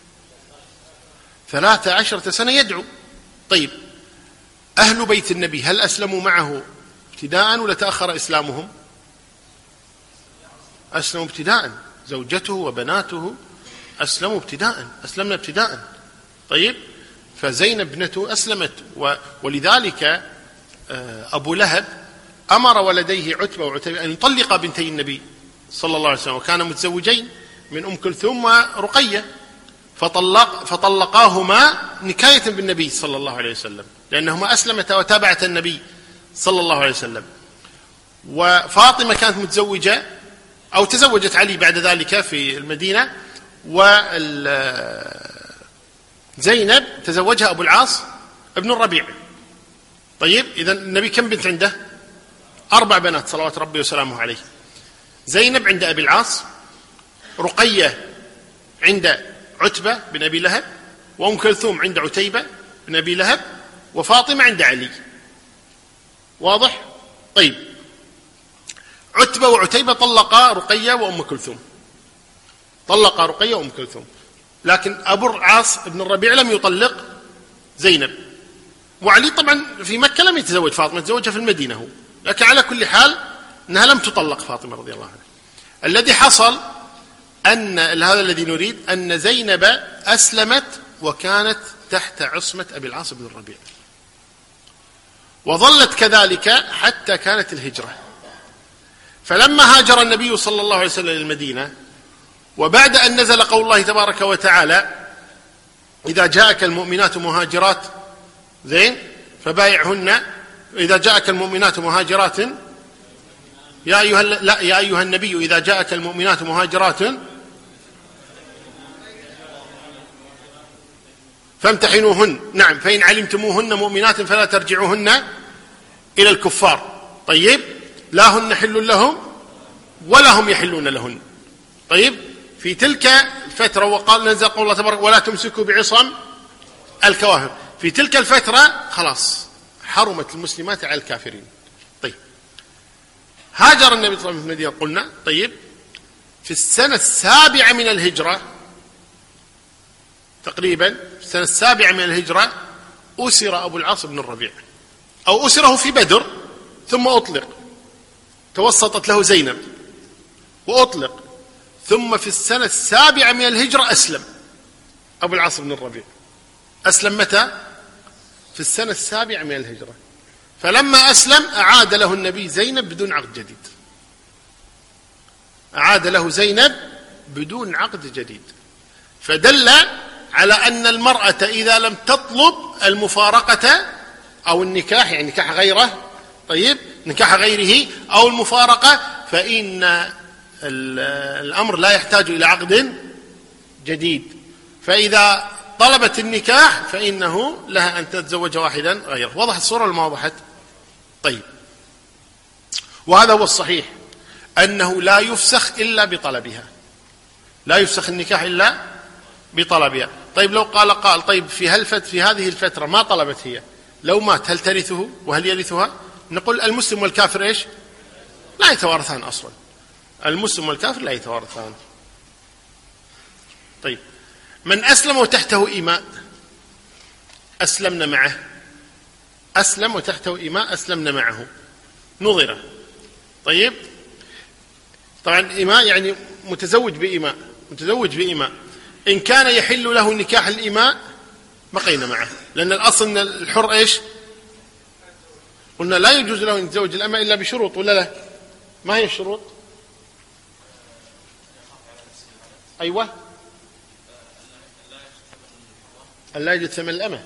13 سنة يدعو. طيب أهل بيت النبي هل أسلموا معه ابتداء ولا تأخر إسلامهم؟ أسلموا ابتداء، زوجته وبناته أسلموا ابتداء، أسلمنا ابتداء. طيب فزينب ابنته أسلمت، ولذلك أبو لهب أمر ولديه عتبة وعتيبة أن يطلق بنتي النبي صلى الله عليه وسلم، وكان متزوجين من أم كلثوم ورقية، فطلقاهما نكاية بالنبي صلى الله عليه وسلم، لأنهما أسلمتا وتابعتا النبي صلى الله عليه وسلم. وفاطمة كانت متزوجة أو تزوجت علي بعد ذلك في المدينة، وزينب تزوجها أبو العاص ابن الربيع. طيب إذن النبي كم بنت عنده؟ 4 بنات صلوات ربي وسلامه عليه. زينب عند أبي العاص، رقية عند عتبة بن أبي لهب، وأم كلثوم عند عتيبة بن أبي لهب، وفاطمة عند علي. واضح؟ طيب عتبة وعتيبة طلقا رقية وأم كلثوم، طلقا رقية وأم كلثوم، لكن أبو العاص بن الربيع لم يطلق زينب. وعلي طبعا في مكة لم يتزوج فاطمة، تزوجها في المدينة هو، لكن على كل حال أنها لم تطلق فاطمة رضي الله عنها. الذي حصل أن هذا الذي نريد أن زينب أسلمت وكانت تحت عصمة أبي العاص بن الربيع، وظلت كذلك حتى كانت الهجرة. فلما هاجر النبي صلى الله عليه وسلم إلى المدينة، وبعد أن نزل قول الله تبارك وتعالى إذا جاءك المؤمنات مهاجرات زين فبايعهن، إذا جاءك المؤمنات مهاجرات يا أيها النبي إذا جاءك المؤمنات مهاجرات فامتحنوهن. نعم، فإن علمتموهن مؤمنات فلا ترجعوهن إلى الكفار. طيب، لا هن حل لهم ولا هم يحلون لهن. طيب، في تلك الفترة وقال نزل قول الله تبارك ولا تمسكوا بعصم الكواهب. في تلك الفترة خلاص حرمت المسلمات على الكافرين. طيب، هاجر النبي صلى الله عليه وسلم في المدينة قلنا. طيب، في السنة 7 من الهجرة تقريبا، في السنة 7 من الهجرة أسر أبو العاص بن الربيع، أو أسره في بدر ثم أطلق، توسطت له زينب وأطلق، ثم في السنة 7 من الهجرة أسلم أبو العاص بن الربيع. أسلم متى؟ في السنة 7 من الهجرة. فلما أسلم أعاد له النبي زينب بدون عقد جديد، أعاد له زينب بدون عقد جديد. فدل على أن المرأة إذا لم تطلب المفارقة أو النكاح، يعني نكاح غيره، طيب نكاح غيره أو المفارقة، فإن الأمر لا يحتاج إلى عقد جديد. فإذا طلبت النكاح فإنه لها أن تتزوج واحدا غيره. وضح الصورة ولا ما وضحت؟ طيب، وهذا هو الصحيح، أنه لا يفسخ إلا بطلبها، لا يفسخ النكاح إلا بطلبها. طيب، لو قال قال طيب في هذه الفترة ما طلبت هي، لو مات هل ترثه وهل يرثها؟ نقول المسلم والكافر إيش؟ لا يتوارثان أصلا، المسلم والكافر لا يتوارثان. طيب، من أسلم وتحته إماء أسلمنا معه، أسلم وتحته إماء أسلمنا معه، نظرة. طيب، طبعا إماء يعني متزوج بإماء، متزوج بإماء. إن كان يحل له نكاح الإماء بقينا معه، لأن الأصل أن الحر إيش؟ قلنا لا يجوز له أن يتزوج الأمة إلا بشروط، ولا لا؟ ما هي الشروط؟ أيوة، لا يجد ثمن الأمة،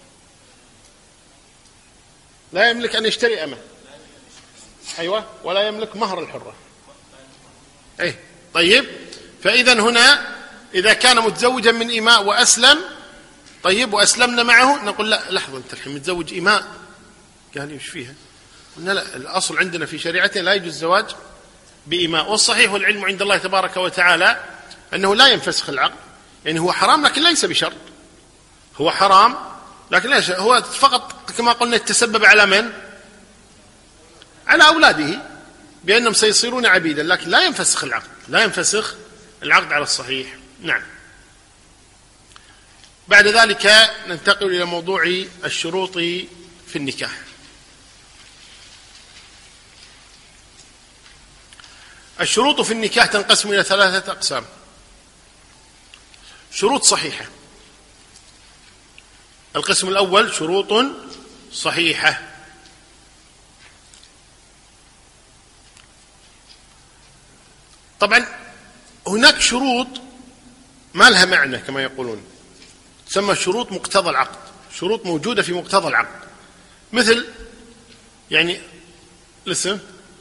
لا يملك أن يشتري أمة، أيوة، ولا يملك مهر الحرة. أيه. طيب، فإذا هنا إذا كان متزوجا من إماء وأسلم، طيب وأسلمنا معه، نقول لا لحظة، أنت الحين متزوج إماء، قال لي وش فيها؟ قلنا لا، الأصل عندنا في شريعتنا لا يجوز الزواج بإماء. والصحيح والعلم عند الله تبارك وتعالى أنه لا ينفسخ العقد، يعني هو حرام لكن ليس بشرط، هو حرام لكن ليس، هو فقط كما قلنا يتسبب على من؟ على أولاده بأنهم سيصيرون عبيدا، لكن لا ينفسخ العقد، لا ينفسخ العقد على الصحيح. نعم. بعد ذلك ننتقل إلى موضوع الشروط في النكاح. الشروط في النكاح تنقسم إلى 3 أقسام. شروط صحيحة، القسم الأول شروط صحيحة. طبعا هناك شروط ما لها معنى كما يقولون، تسمى شروط مقتضى العقد، شروط موجودة في مقتضى العقد، مثل يعني الاسم،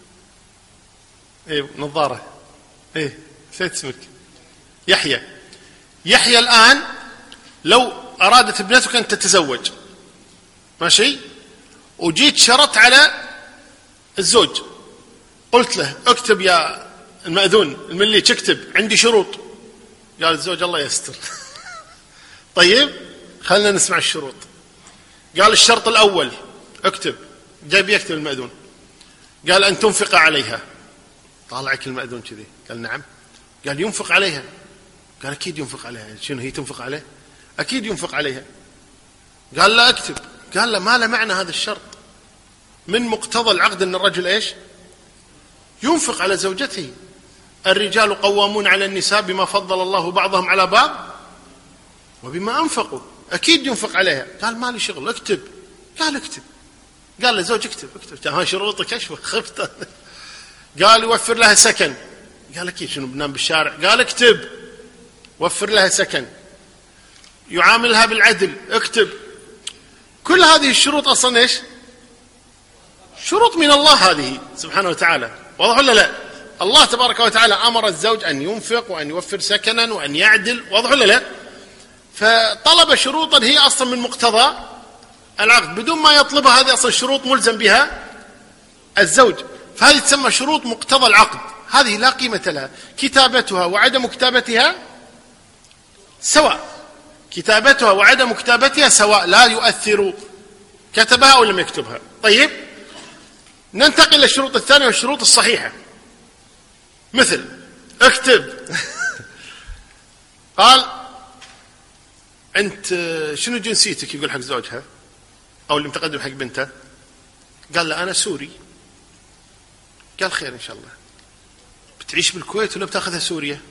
ايه نظارة، ايه نسيت اسمك، يحيى. يحيى الآن لو أرادت ابنتك أن تتزوج، ماشي، وجيت شرط على الزوج، قلت له اكتب يا المأذون المليك، اكتب عندي شروط. قال الزوج الله يستر. طيب خلنا نسمع الشروط. قال الشرط الأول اكتب، جايب يكتب المأذون، قال أن تنفق عليها. طالعك المأذون كذي، قال نعم. قال ينفق عليها، قال أكيد ينفق عليها. شنو هي تنفق عليه؟ أكيد ينفق عليها. قال لا اكتب، قال لا ما له معنى هذا الشرط، من مقتضى العقد أن الرجل إيش؟ ينفق على زوجته. الرجال قوامون على النساء بما فضل الله بعضهم على بعض وبما أنفقوا، أكيد ينفق عليها. قال ما لي شغل، اكتب. قال اكتب. قال لزوج اكتب اكتب، ها شروطك ايش؟ خفت. قال يوفر لها سكن. قال اكيد، شنو بنام بالشارع؟ قال اكتب وفر لها سكن. يعاملها بالعدل، اكتب. كل هذه الشروط اصلا ايش؟ شروط من الله هذه سبحانه وتعالى، واضح ولا لا؟ الله تبارك وتعالى امر الزوج ان ينفق وان يوفر سكنا وان يعدل، واضح ولا لا؟ فطلب شروطا هي أصلا من مقتضى العقد بدون ما يطلبها، هذه أصلا شروط ملزم بها الزوج، فهذه تسمى شروط مقتضى العقد، هذه لا قيمة لها. كتابتها وعدم كتابتها سواء، كتابتها وعدم كتابتها سواء، لا يؤثر كتبها أو لم يكتبها. طيب ننتقل للشروط الثانية والشروط الصحيحة، مثل اكتب قال أنت شنو جنسيتك؟ يقول حق زوجها أو اللي متقدم حق بنته، قال له أنا سوري. قال خير إن شاء الله. بتعيش بالكويت ولا بتاخذها سوريا؟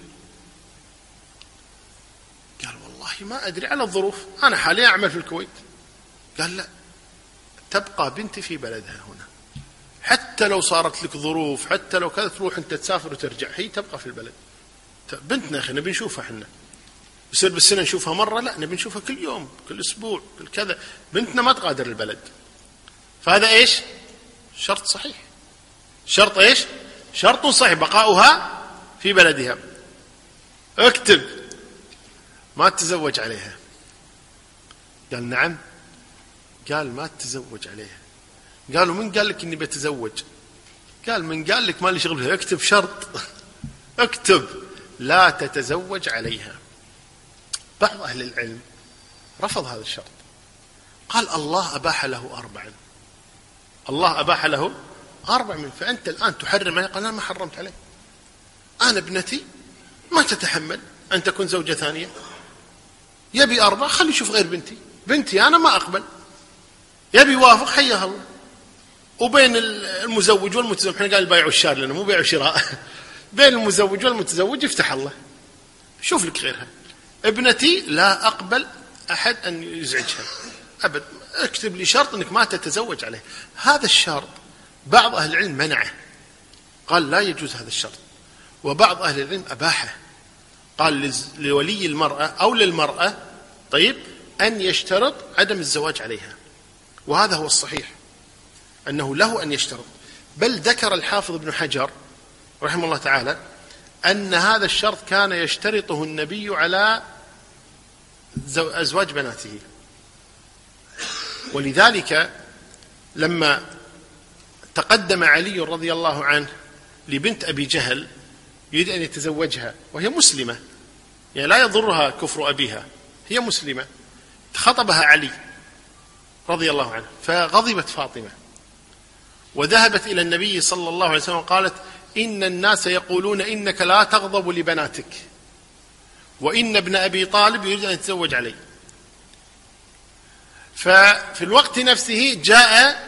قال والله ما أدري على الظروف، أنا حاليا أعمل في الكويت. قال لا، تبقى بنتي في بلدها هنا، حتى لو صارت لك ظروف، حتى لو كذا تروح أنت تسافر وترجع، هي تبقى في البلد. بنتنا أخي نبي نشوفها احنا، بصير بالسنة نشوفها مرة؟ لا، نبي نشوفها كل يوم، كل أسبوع، كل كذا. بنتنا ما تغادر البلد. فهذا إيش؟ شرط صحيح. شرط إيش؟ شرط صحيح، بقاؤها في بلدها. اكتب ما تتزوج عليها. قال نعم. قال ما تتزوج عليها. قالوا من قال لك إني بتزوج؟ قال من قال لك ما لي شغل بها. اكتب شرط اكتب لا تتزوج عليها. بعض أهل العلم رفض هذا الشرط، قال الله أباح له 4. الله أباح له 4 فأنت الآن تحرم عليه. قال أنا ما حرمت عليه، أنا ابنتي ما تتحمل أن تكون زوجة ثانية، يبي 4 خلي يشوف غير بنتي أنا ما أقبل، يبي يوافق حياه الله. وبين المزوج والمتزوج، احنا قال البيع والشراء لأنه مو بيع وشراء بين المزوج والمتزوج يفتح الله، شوف لك غيرها. ابنتي لا أقبل أحد أن يزعجها أبد، اكتب لي شرط أنك ما تتزوج عليه. هذا الشرط بعض أهل العلم منعه، قال لا يجوز هذا الشرط، وبعض أهل العلم أباحه، قال لولي المرأة أو للمرأة طيب أن يشترط عدم الزواج عليها، وهذا هو الصحيح أنه له أن يشترط. بل ذكر الحافظ ابن حجر رحمه الله تعالى أن هذا الشرط كان يشترطه النبي على أزواج بناته، ولذلك لما تقدم علي رضي الله عنه لبنت أبي جهل يريد أن يتزوجها وهي مسلمة، يعني لا يضرها كفر أبيها، هي مسلمة، خطبها علي رضي الله عنه، فغضبت فاطمة وذهبت إلى النبي صلى الله عليه وسلم وقالت إن الناس يقولون إنك لا تغضب لبناتك، وإن ابن أبي طالب يريد أن يتزوج علي. ففي الوقت نفسه جاء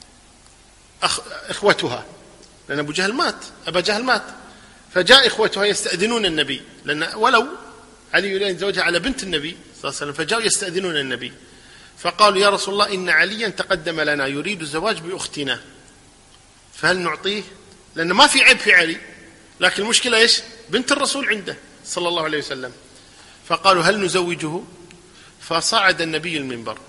إخوتها، لأن أبو جهل مات، أبا جهل مات، فجاء إخوتها يستأذنون النبي، لأن ولو علي يريد أن يتزوجها على بنت النبي صلى الله عليه وسلم، فجاءوا يستأذنون النبي، فقالوا يا رسول الله إن عليا تقدم لنا يريد الزواج بأختنا، فهل نعطيه؟ لأنه ما في عيب في علي، لكن المشكلة إيش؟ بنت الرسول عنده صلى الله عليه وسلم. فقالوا هل نزوجه؟ فصعد النبي المنبر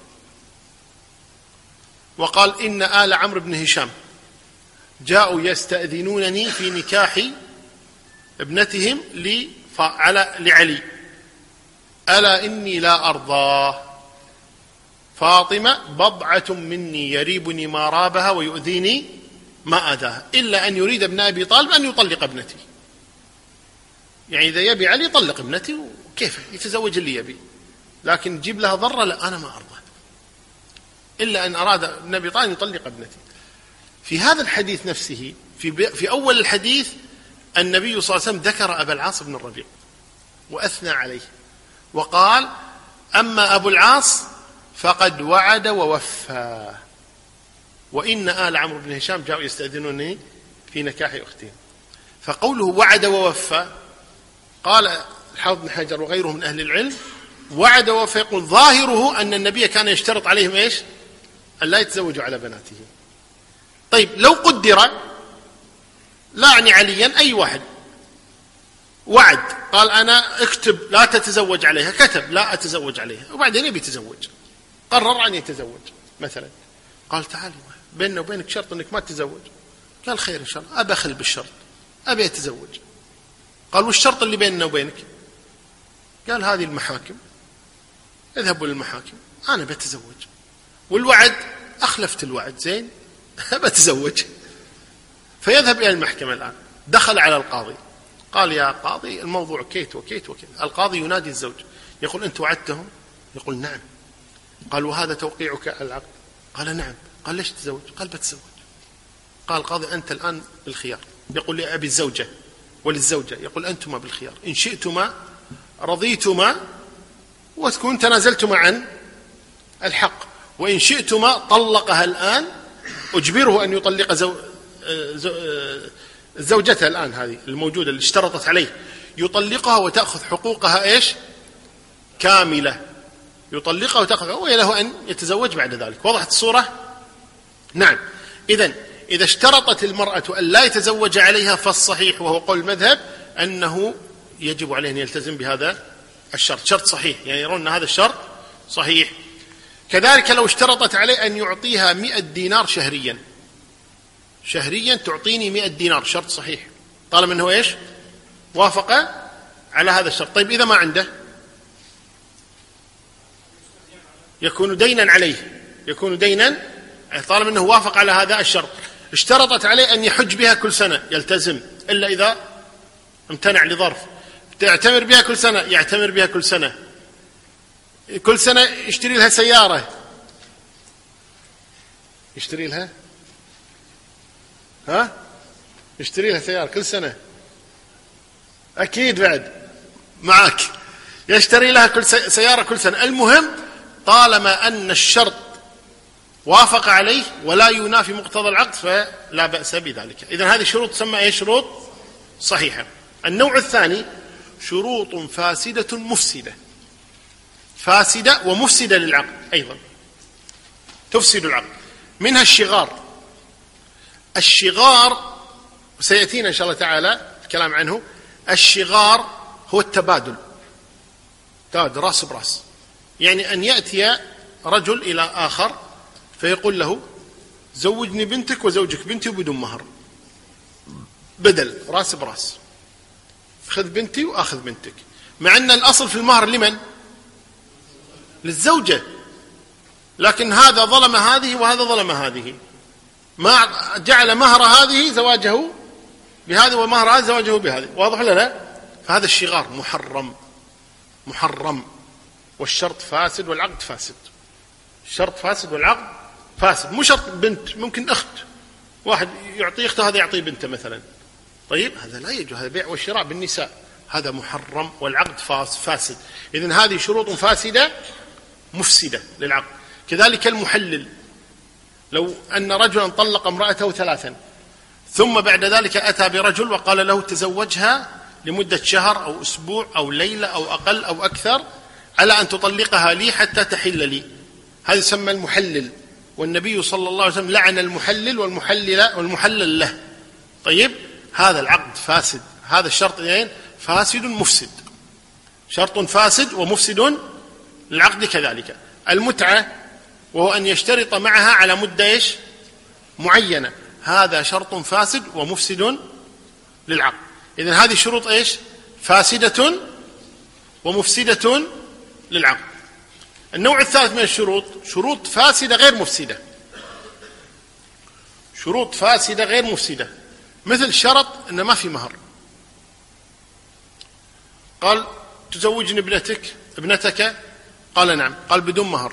وقال إن آل عمرو بن هشام جاءوا يستأذنونني في نكاح ابنتهم لعلي، ألا إني لا أرضى، فاطمة بضعة مني يريبني ما رابها ويؤذيني ما أذاها، إلا أن يريد ابن أبي طالب أن يطلق ابنتي، يعني إذا يبي علي يطلق ابنتي وكيف يتزوج اللي يبي، لكن جيب لها ضرة لا، أنا ما أرضى، إلا أن أراد ابن أبي طالب يطلق ابنتي. في هذا الحديث نفسه في أول الحديث النبي صلى الله عليه وسلم ذكر أبا العاص بن الربيع وأثنى عليه وقال أما أبو العاص فقد وعد ووفى، وإن آل عمرو بن هشام جاءوا يستأذنونني في نكاح أختهم. فقوله وعد ووفى، قال الحافظ بن حجر وغيره من أهل العلم وعد ووفى يقول ظاهره أن النبي كان يشترط عليهم إيش؟ أن لا يتزوجوا على بناته. طيب لو قدر، لا أعني عليا، أي واحد وعد قال أنا اكتب لا تتزوج عليها، كتب لا أتزوج عليها، وبعدين يبي يتزوج، قرر أن يتزوج مثلا، قال تعالي بيننا وبينك شرط أنك ما تتزوج، قال خير إن شاء الله، أبى أخل بالشرط، أبي أتزوج. قال والشرط اللي بيننا وبينك؟ قال هذه المحاكم اذهبوا للمحاكم، أنا بتزوج، والوعد أخلفت الوعد، زين بتزوج. فيذهب إلى المحكمة الآن، دخل على القاضي، قال يا قاضي الموضوع كيت وكيت وكيت. القاضي ينادي الزوج يقول أنت وعدتهم؟ يقول نعم. قال وهذا توقيعك على العقد؟ قال نعم. قال ليش تزوج؟ قال بتزوج. قال القاضي أنت الآن بالخيار. يقول لي أبي الزوجة وللزوجة، يقول أنتما بالخيار، إن شئتما رضيتما وتكون تنازلتما عن الحق، وإن شئتما طلقها الآن، أجبره أن يطلق زوجتها الآن هذه الموجودة اللي اشترطت عليه، يطلقها وتأخذ حقوقها إيش كاملة، يطلقها وتأخذ، وله أن يتزوج بعد ذلك. وضحت الصورة؟ نعم. إذا اشترطت المرأة أن لا يتزوج عليها فالصحيح وهو قول المذهب أنه يجب عليه أن يلتزم بهذا الشرط، شرط صحيح، يعني يرون أن هذا الشرط صحيح. كذلك لو اشترطت عليه أن يعطيها 100 دينار شهريا تعطيني 100 دينار، شرط صحيح طالما أنه إيش وافق على هذا الشرط. طيب إذا ما عنده يكون دينا عليه، يكون دينا طالما أنه وافق على هذا الشرط. اشترطت عليه أن يحج بها كل سنة، يلتزم، إلا إذا امتنع لظرف. تعتمر بها كل سنة، يعتمر بها كل سنة. كل سنة يشتري لها سيارة، يشتري لها يشتري لها سيارة كل سنة، أكيد بعد معك يشتري لها كل سيارة كل سنة. المهم طالما أن الشرط وافق عليه ولا ينافي مقتضى العقد فلا بأس بذلك. إذن هذه شروط تسمى أي شروط صحيحة. النوع الثاني شروط فاسدة مفسدة، فاسدة ومفسدة للعقد أيضا، تفسد العقد. منها الشغار وسيأتينا إن شاء الله تعالى الكلام عنه. الشغار هو التبادل، راس براس، يعني أن يأتي رجل إلى آخر فيقول له زوجني بنتك وزوجك بنتي وبدون مهر، بدل راس براس، خذ بنتي وأخذ بنتك، مع أن الأصل في المهر لمن؟ للزوجة، لكن هذا ظلم هذه وهذا ظلم هذه، ما جعل مهر هذه زواجه بهذا ومهر هذا زواجه بهذا. واضح ولا لا؟ فهذا الشغار محرم، والشرط فاسد والعقد فاسد. الشرط فاسد والعقد فاسد. مو شرط بنت، ممكن أخت، واحد يعطي أخته هذا يعطي بنته مثلا، طيب هذا لا يجوز، هذا بيع والشراء بالنساء، هذا محرم والعقد فاسد. إذن هذه شروط فاسدة مفسدة للعقد. كذلك المحلل، لو أن رجلا طلق امرأته 3 ثم بعد ذلك أتى برجل وقال له تزوجها لمدة شهر أو أسبوع أو ليلة أو أقل أو أكثر على أن تطلقها لي حتى تحل لي، هذا يسمى المحلل. والنبي صلى الله عليه وسلم لعن المحلل والمحلل له. طيب هذا العقد فاسد، هذا الشرط يعني فاسد مفسد، شرط فاسد ومفسد للعقد. كذلك المتعة، وهو أن يشترط معها على مدة معينة، هذا شرط فاسد ومفسد للعقد. إذن هذه شروط فاسدة ومفسدة للعقد. النوع الثالث من الشروط شروط فاسدة غير مفسدة، شروط فاسدة غير مفسدة، مثل شرط أن ما في مهر، قال تزوجني ابنتك، قال نعم، قال بدون مهر،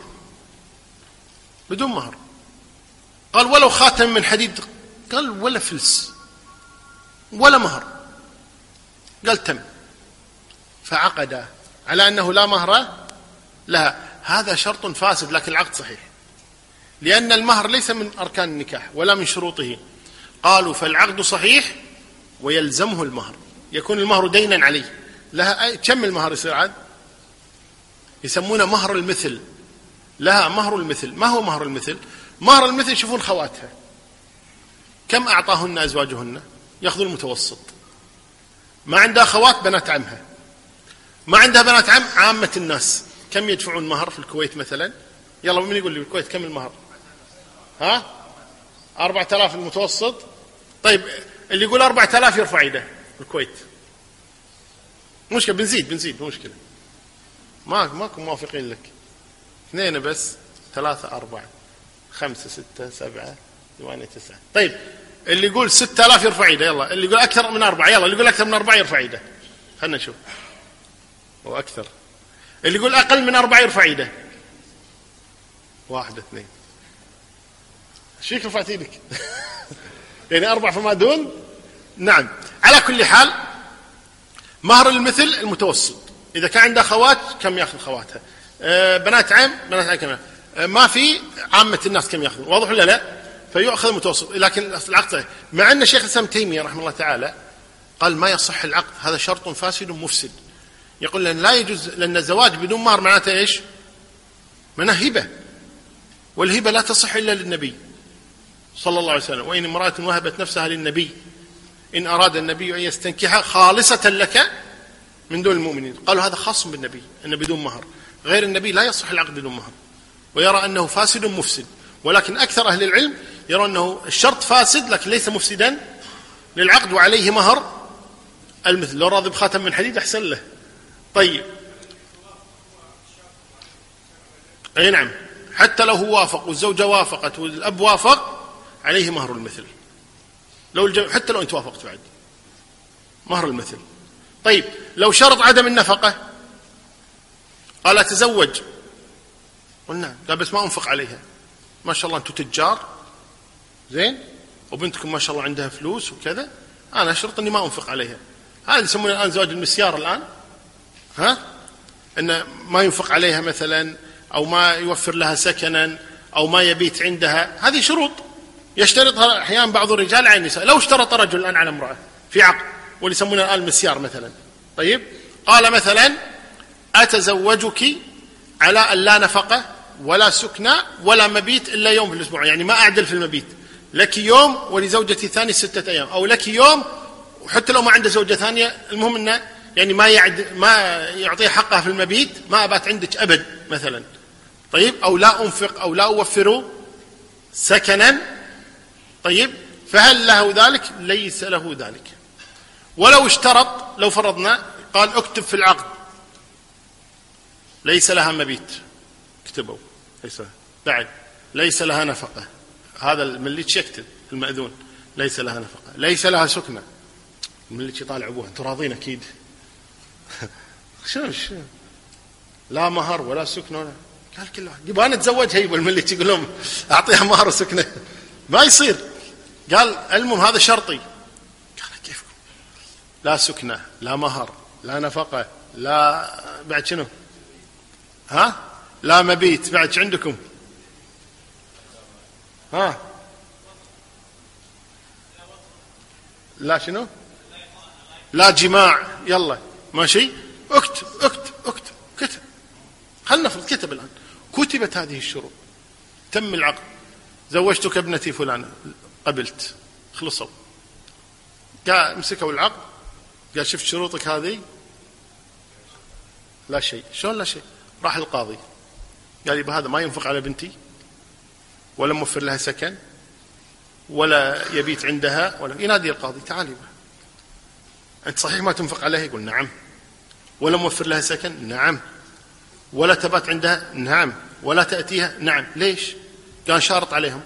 قال ولو خاتم من حديد، قال ولا فلس ولا مهر، قال تم، فعقد على أنه لا مهر لها. هذا شرط فاسد لكن العقد صحيح، لأن المهر ليس من أركان النكاح ولا من شروطه. قالوا فالعقد صحيح ويلزمه المهر، يكون المهر دينا عليه. لها كم المهر يصير عاد؟ يسمونه مهر المثل، لها مهر المثل. ما هو مهر المثل؟ مهر المثل يشوفون خواتها كم أعطاهن أزواجهن، يأخذوا المتوسط. ما عندها خوات بنات عمها، ما عندها بنات عم، عامة الناس كم يدفعون مهر في الكويت مثلا؟ يلا من يقول لي بالكويت كم المهر؟ 4000 المتوسط. طيب اللي يقول 4000 يرفع يده في الكويت، مشكلة، بنزيد مشكلة، ماكم موافقين لك، 2 بس، 3 4 5 6 7 8 9. طيب اللي يقول 6000 يرفع ايده، يلا. اللي يقول اكثر من 4، يلا. اللي يقول اكثر من 4 يرفع ايده، خلنا نشوف. هو اكثر. اللي يقول اقل من 4 يرفع ايده. 1 2. ايش فيك رفعت ايدك؟ يعني 4 فما دون. نعم. على كل حال مهر المثل المتوسط، اذا كان عنده اخوات كم ياخذ خواتها، بنات عم كم، ما في عامه الناس كم ياخذون، واضح ولا لا؟ فيؤخذ المتوسط. لكن العقد، مع ان الشيخ الاسلام تيميه رحمه الله تعالى قال ما يصح العقد، هذا شرط فاسد مفسد. يقول لأن لا يجوز، لأن الزواج بدون مهر معناته ايش؟ معناه هبه، والهبه لا تصح الا للنبي صلى الله عليه وسلم. وإن امرأة وهبت نفسها للنبي إن أراد النبي أن يستنكحها خالصة لك من دون المؤمنين. قالوا هذا خاص بالنبي، أنه بدون مهر. غير النبي لا يصح العقد بدون مهر، ويرى أنه فاسد مفسد. ولكن أكثر أهل العلم يرى أنه الشرط فاسد لكن ليس مفسدا للعقد، وعليه مهر المثل. لو راضي بخاتم من حديد أحسن له. طيب أي نعم، حتى لو هو وافق والزوجة وافقت والأب وافق عليه مهر المثل، حتى لو أنت وافقت بعد مهر المثل. طيب لو شرط عدم النفقة، قال أتزوج، قلنا لا بس ما أنفق عليها، ما شاء الله أنتم تجار زين وبنتكم ما شاء الله عندها فلوس وكذا، أنا أشرط أني ما أنفق عليها. هذا يسمونه الآن زواج المسيار الآن، أنه ما ينفق عليها مثلا، أو ما يوفر لها سكنا، أو ما يبيت عندها. هذه شروط يشترطها أحيانا بعض الرجال على النساء. لو اشترط رجل الآن على امرأة في عقد، واللي يسمونه الآن المسيار مثلا، طيب قال مثلا أتزوجك على أن لا نفقة ولا سكنى ولا مبيت إلا يوم في الأسبوع، يعني ما أعدل في المبيت، لك يوم ولزوجتي ثاني 6 أيام، أو لك يوم وحتى لو ما عنده زوجة ثانية، المهم أنه يعني ما يعطيه حقها في المبيت، ما أبات عندك أبد مثلا. طيب أو لا أنفق أو لا أوفر سكنا. طيب فهل له ذلك؟ ليس له ذلك. ولو اشترط، لو فرضنا قال اكتب في العقد ليس لها مبيت، اكتبوا ليس بعد، ليس لها نفقة، هذا المليتش يكتب المأذون ليس لها نفقة، ليس لها سكنة، المليتش يطالع أبوها أنتوا راضين أكيد. شو لا مهر ولا سكنة ولا، قال كل واحد يبغى نتزوجها، يبغى المليتش يقول لهم أعطيها مهر وسكنة، ما يصير. قال المهم هذا شرطي. قال كيفكم؟ لا سكنة لا مهر لا نفقة لا بعد شنو؟ لا مبيت بعد عندكم؟ لا شنو؟ لا جماع. يلا ماشي، اكتب كتب. خلنا نفرض كتب الآن، كتبت هذه الشروط، تم العقد، زوجتك ابنتي فلانة، قبلت، خلصوا. قال مسكوا العقد، قال شفت شروطك هذه؟ لا شيء. شلون لا شيء؟ راح القاضي قال يبقى هذا ما ينفق على بنتي، ولا موفر لها سكن، ولا يبيت عندها، ولا ينادي القاضي تعال يبقى أنت صحيح ما تنفق عليها؟ يقول نعم. ولا موفر لها سكن؟ نعم. ولا تبات عندها؟ نعم. ولا تأتيها؟ نعم. ليش؟ قال شارط عليهم.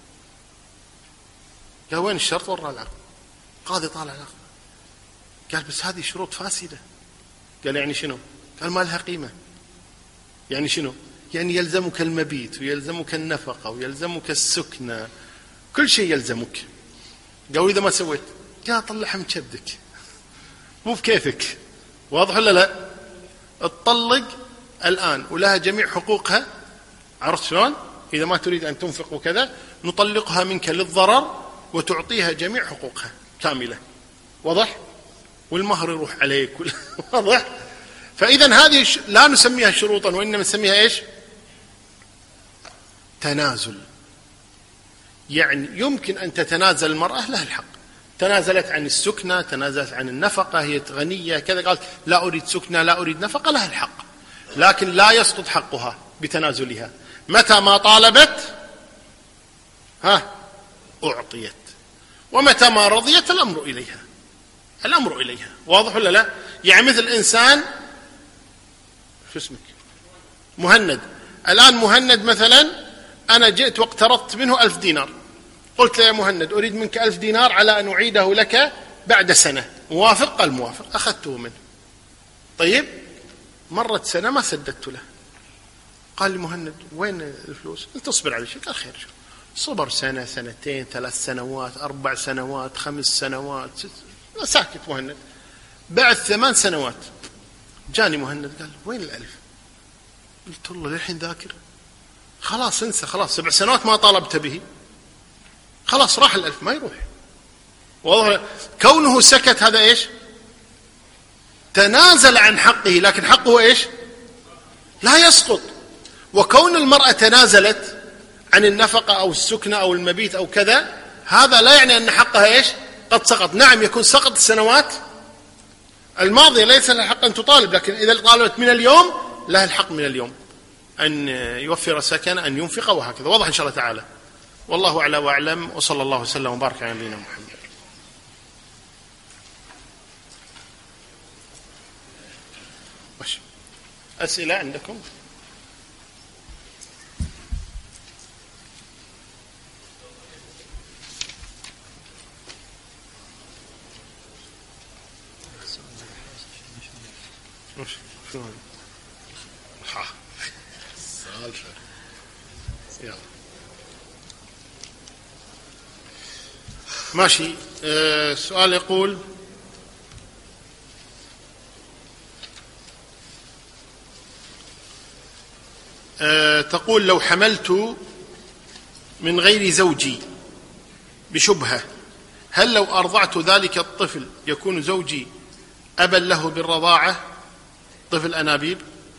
قال وين الشرط؟ ورا العقد. قاضي طالع العقد قال بس هذه شروط فاسدة. قال يعني شنو؟ قال ما لها قيمة. يعني شنو؟ يعني يلزمك المبيت ويلزمك النفقة ويلزمك السكنة، كل شيء يلزمك. قال إذا ما سويت؟ قال طلعها من كبدك، مو بكيفك. واضح ولا لا؟ اطلق الآن ولها جميع حقوقها. عرفت شلون؟ إذا ما تريد أن تنفق وكذا نطلقها منك للضرر وتعطيها جميع حقوقها كاملة. واضح؟ والمهر يروح عليك واضح؟ فإذا هذه لا نسميها شروطا، وإنما نسميها إيش؟ تنازل. يعني يمكن أن تتنازل المرأة، لها الحق، تنازلت عن السكنة، تنازلت عن النفقة، هي غنية كذا، قالت لا أريد سكنة لا أريد نفقة، لها الحق، لكن لا يسقط حقها بتنازلها. متى ما طالبت أعطيت، ومتى ما رضيت الأمر إليها. واضح ولا لا؟ يعني مثل إنسان، شو اسمك؟ مهند، الآن مهند مثلا أنا جئت واقترضت منه 1000 دينار، قلت له يا مهند أريد منك 1000 دينار على أن أعيده لك بعد سنة، موافق؟ قال موافق، أخذته منه. طيب مرت سنة ما سددت له، قال لي مهند وين الفلوس؟ قلت اصبر على شيء. قال خير. صبر سنة، سنتين، 3 سنوات، 4 سنوات، 5 سنوات، ساكت مهند. بعد 8 سنوات جاني مهند قال وين 1000؟ قلت والله للحين ذاكر. خلاص انسى، خلاص 7 سنوات ما طالبت به، خلاص راح 1000 ما يروح. والله كونه سكت هذا ايش؟ تنازل عن حقه، لكن حقه ايش؟ لا يسقط. وكون المرأة تنازلت عن النفقة أو السكنة أو المبيت أو كذا، هذا لا يعني أن حقها إيش؟ قد سقط. نعم يكون سقط السنوات الماضية، ليس لها حق أن تطالب، لكن إذا طالبت من اليوم لها الحق من اليوم أن يوفر سكن، أن ينفق، وهكذا. واضح إن شاء الله تعالى. والله أعلى وأعلم، وصلى الله وسلم وبارك على نبينا محمد. أسئلة عندكم؟ شو يلا ماشي. سؤال يقول تقول لو حملت من غير زوجي بشبهة، هل لو أرضعت ذلك الطفل يكون زوجي أبا له بالرضاعة؟ طفل أنابيب.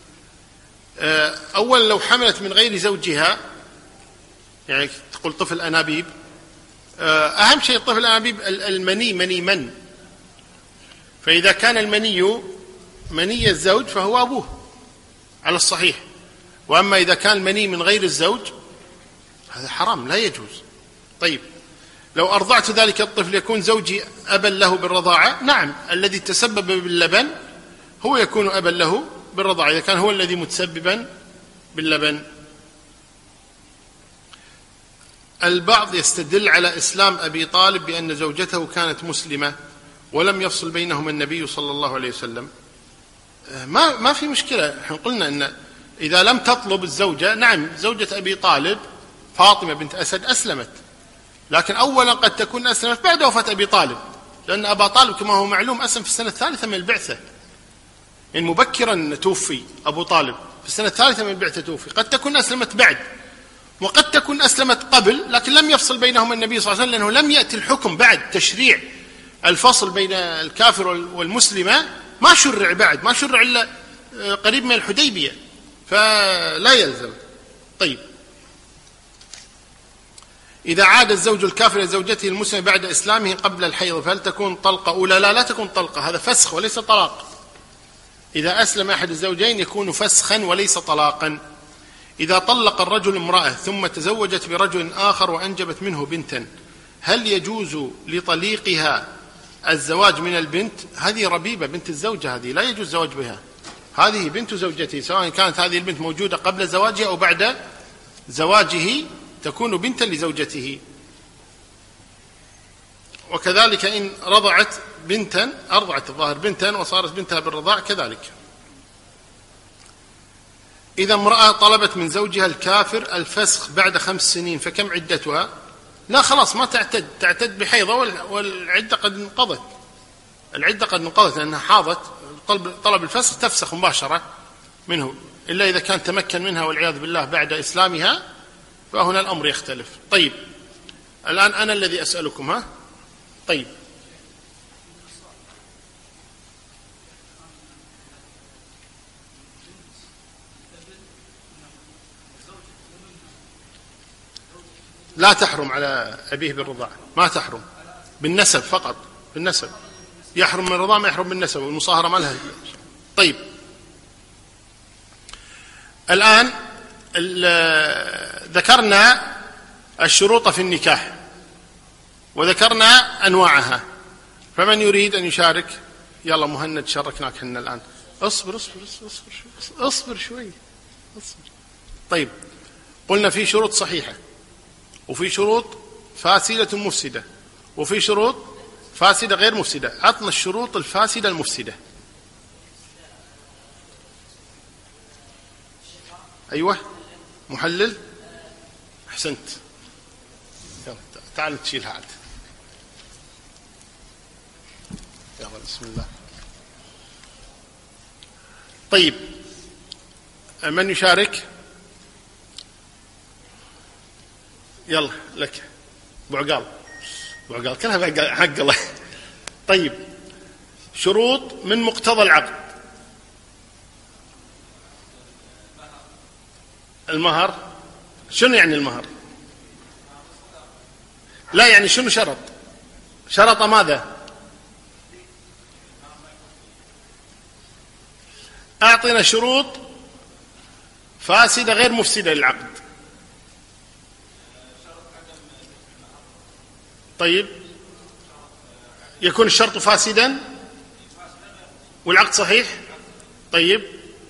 أولا لو حملت من غير زوجها، يعني تقول طفل أنابيب، أهم شيء طفل الأنابيب المني مني من، فإذا كان المني مني الزوج فهو أبوه على الصحيح. وأما إذا كان المني من غير الزوج هذا حرام لا يجوز. طيب لو أرضعت ذلك الطفل يكون زوجي أبا له بالرضاعة؟ نعم، الذي تسبب باللبن هو يكون أبا له بالرضاعة إذا كان هو الذي متسببا باللبن. البعض يستدل على إسلام أبي طالب بأن زوجته كانت مسلمة ولم يفصل بينهما النبي صلى الله عليه وسلم. ما في مشكلة. احنا قلنا أن إذا لم تطلب الزوجة، نعم زوجة أبي طالب فاطمة بنت أسد أسلمت، لكن أولا قد تكون أسلمت بعد وفاة أبي طالب، لأن أبا طالب كما هو معلوم أسلم في السنة 3 من البعثة، يعني مبكرا توفي أبو طالب في السنة 3 من البعثة توفي. قد تكون أسلمت بعد، وقد تكون أسلمت قبل، لكن لم يفصل بينهما النبي صلى الله عليه وسلم، لأنه لم يأتي الحكم بعد تشريع الفصل بين الكافر والمسلمة، ما شرع بعد، ما شرع إلا قريب من الحديبية، فلا يلزم. طيب إذا عاد الزوج الكافر لزوجته المسلمة بعد إسلامه قبل الحيض فهل تكون طلقة أولى؟ لا تكون طلقة، هذا فسخ وليس طلاق. إذا أسلم أحد الزوجين يكون فسخا وليس طلاقا. إذا طلق الرجل امرأة ثم تزوجت برجل آخر وأنجبت منه بنتا، هل يجوز لطليقها الزواج من البنت؟ هذه ربيبة بنت الزوجة، هذه لا يجوز الزواج بها، هذه بنت زوجته، سواء كانت هذه البنت موجودة قبل زواجها أو بعد زواجه تكون بنتا لزوجته. وكذلك إن رضعت بنتا، أرضعت الظاهر بنتا وصارت بنتها بالرضاع كذلك. إذا امرأة طلبت من زوجها الكافر الفسخ بعد 5 سنين فكم عدتها؟ لا خلاص ما تعتد بحيضة، والعدة قد انقضت، العدة قد انقضت لأنها حاضت. طلب الفسخ تفسخ مباشرة منه، إلا إذا كان تمكن منها والعياذ بالله بعد إسلامها، فهنا الأمر يختلف. طيب الآن أنا الذي أسألكم، ها؟ طيب لا تحرم على أبيه بالرضاعة، ما تحرم بالنسب فقط، بالنسب يحرم من الرضاعة، ما يحرم بالنسب، والمصاهرة ما لها. طيب الآن ذكرنا الشروط في النكاح وذكرنا أنواعها، فمن يريد أن يشارك؟ يلا مهند شاركناك هنا الآن. اصبر شوي، اصبر. طيب، قلنا في شروط صحيحة، وفي شروط فاسدة مفسدة، وفي شروط فاسدة غير مفسدة. عطنا الشروط الفاسدة المفسدة. أيوة، محلل. أحسنت. يلا تعال تشيلها عاد. يلا بسم الله. طيب، من يشارك؟ يلا لك بعقال كلها حق الله. طيب، شروط من مقتضى العقد. المهر. شنو يعني المهر؟ لا، يعني شنو شرط ماذا؟ أعطنا شروط فاسدة غير مفسدة للعقد. طيب، يكون الشرط فاسدا والعقد صحيح. طيب،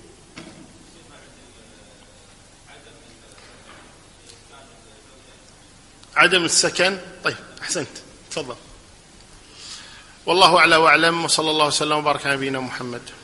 عدم السكن. طيب، أحسنت، تفضل. والله أعلى وأعلم، وصلى الله وسلم وبارك على نبينا محمد.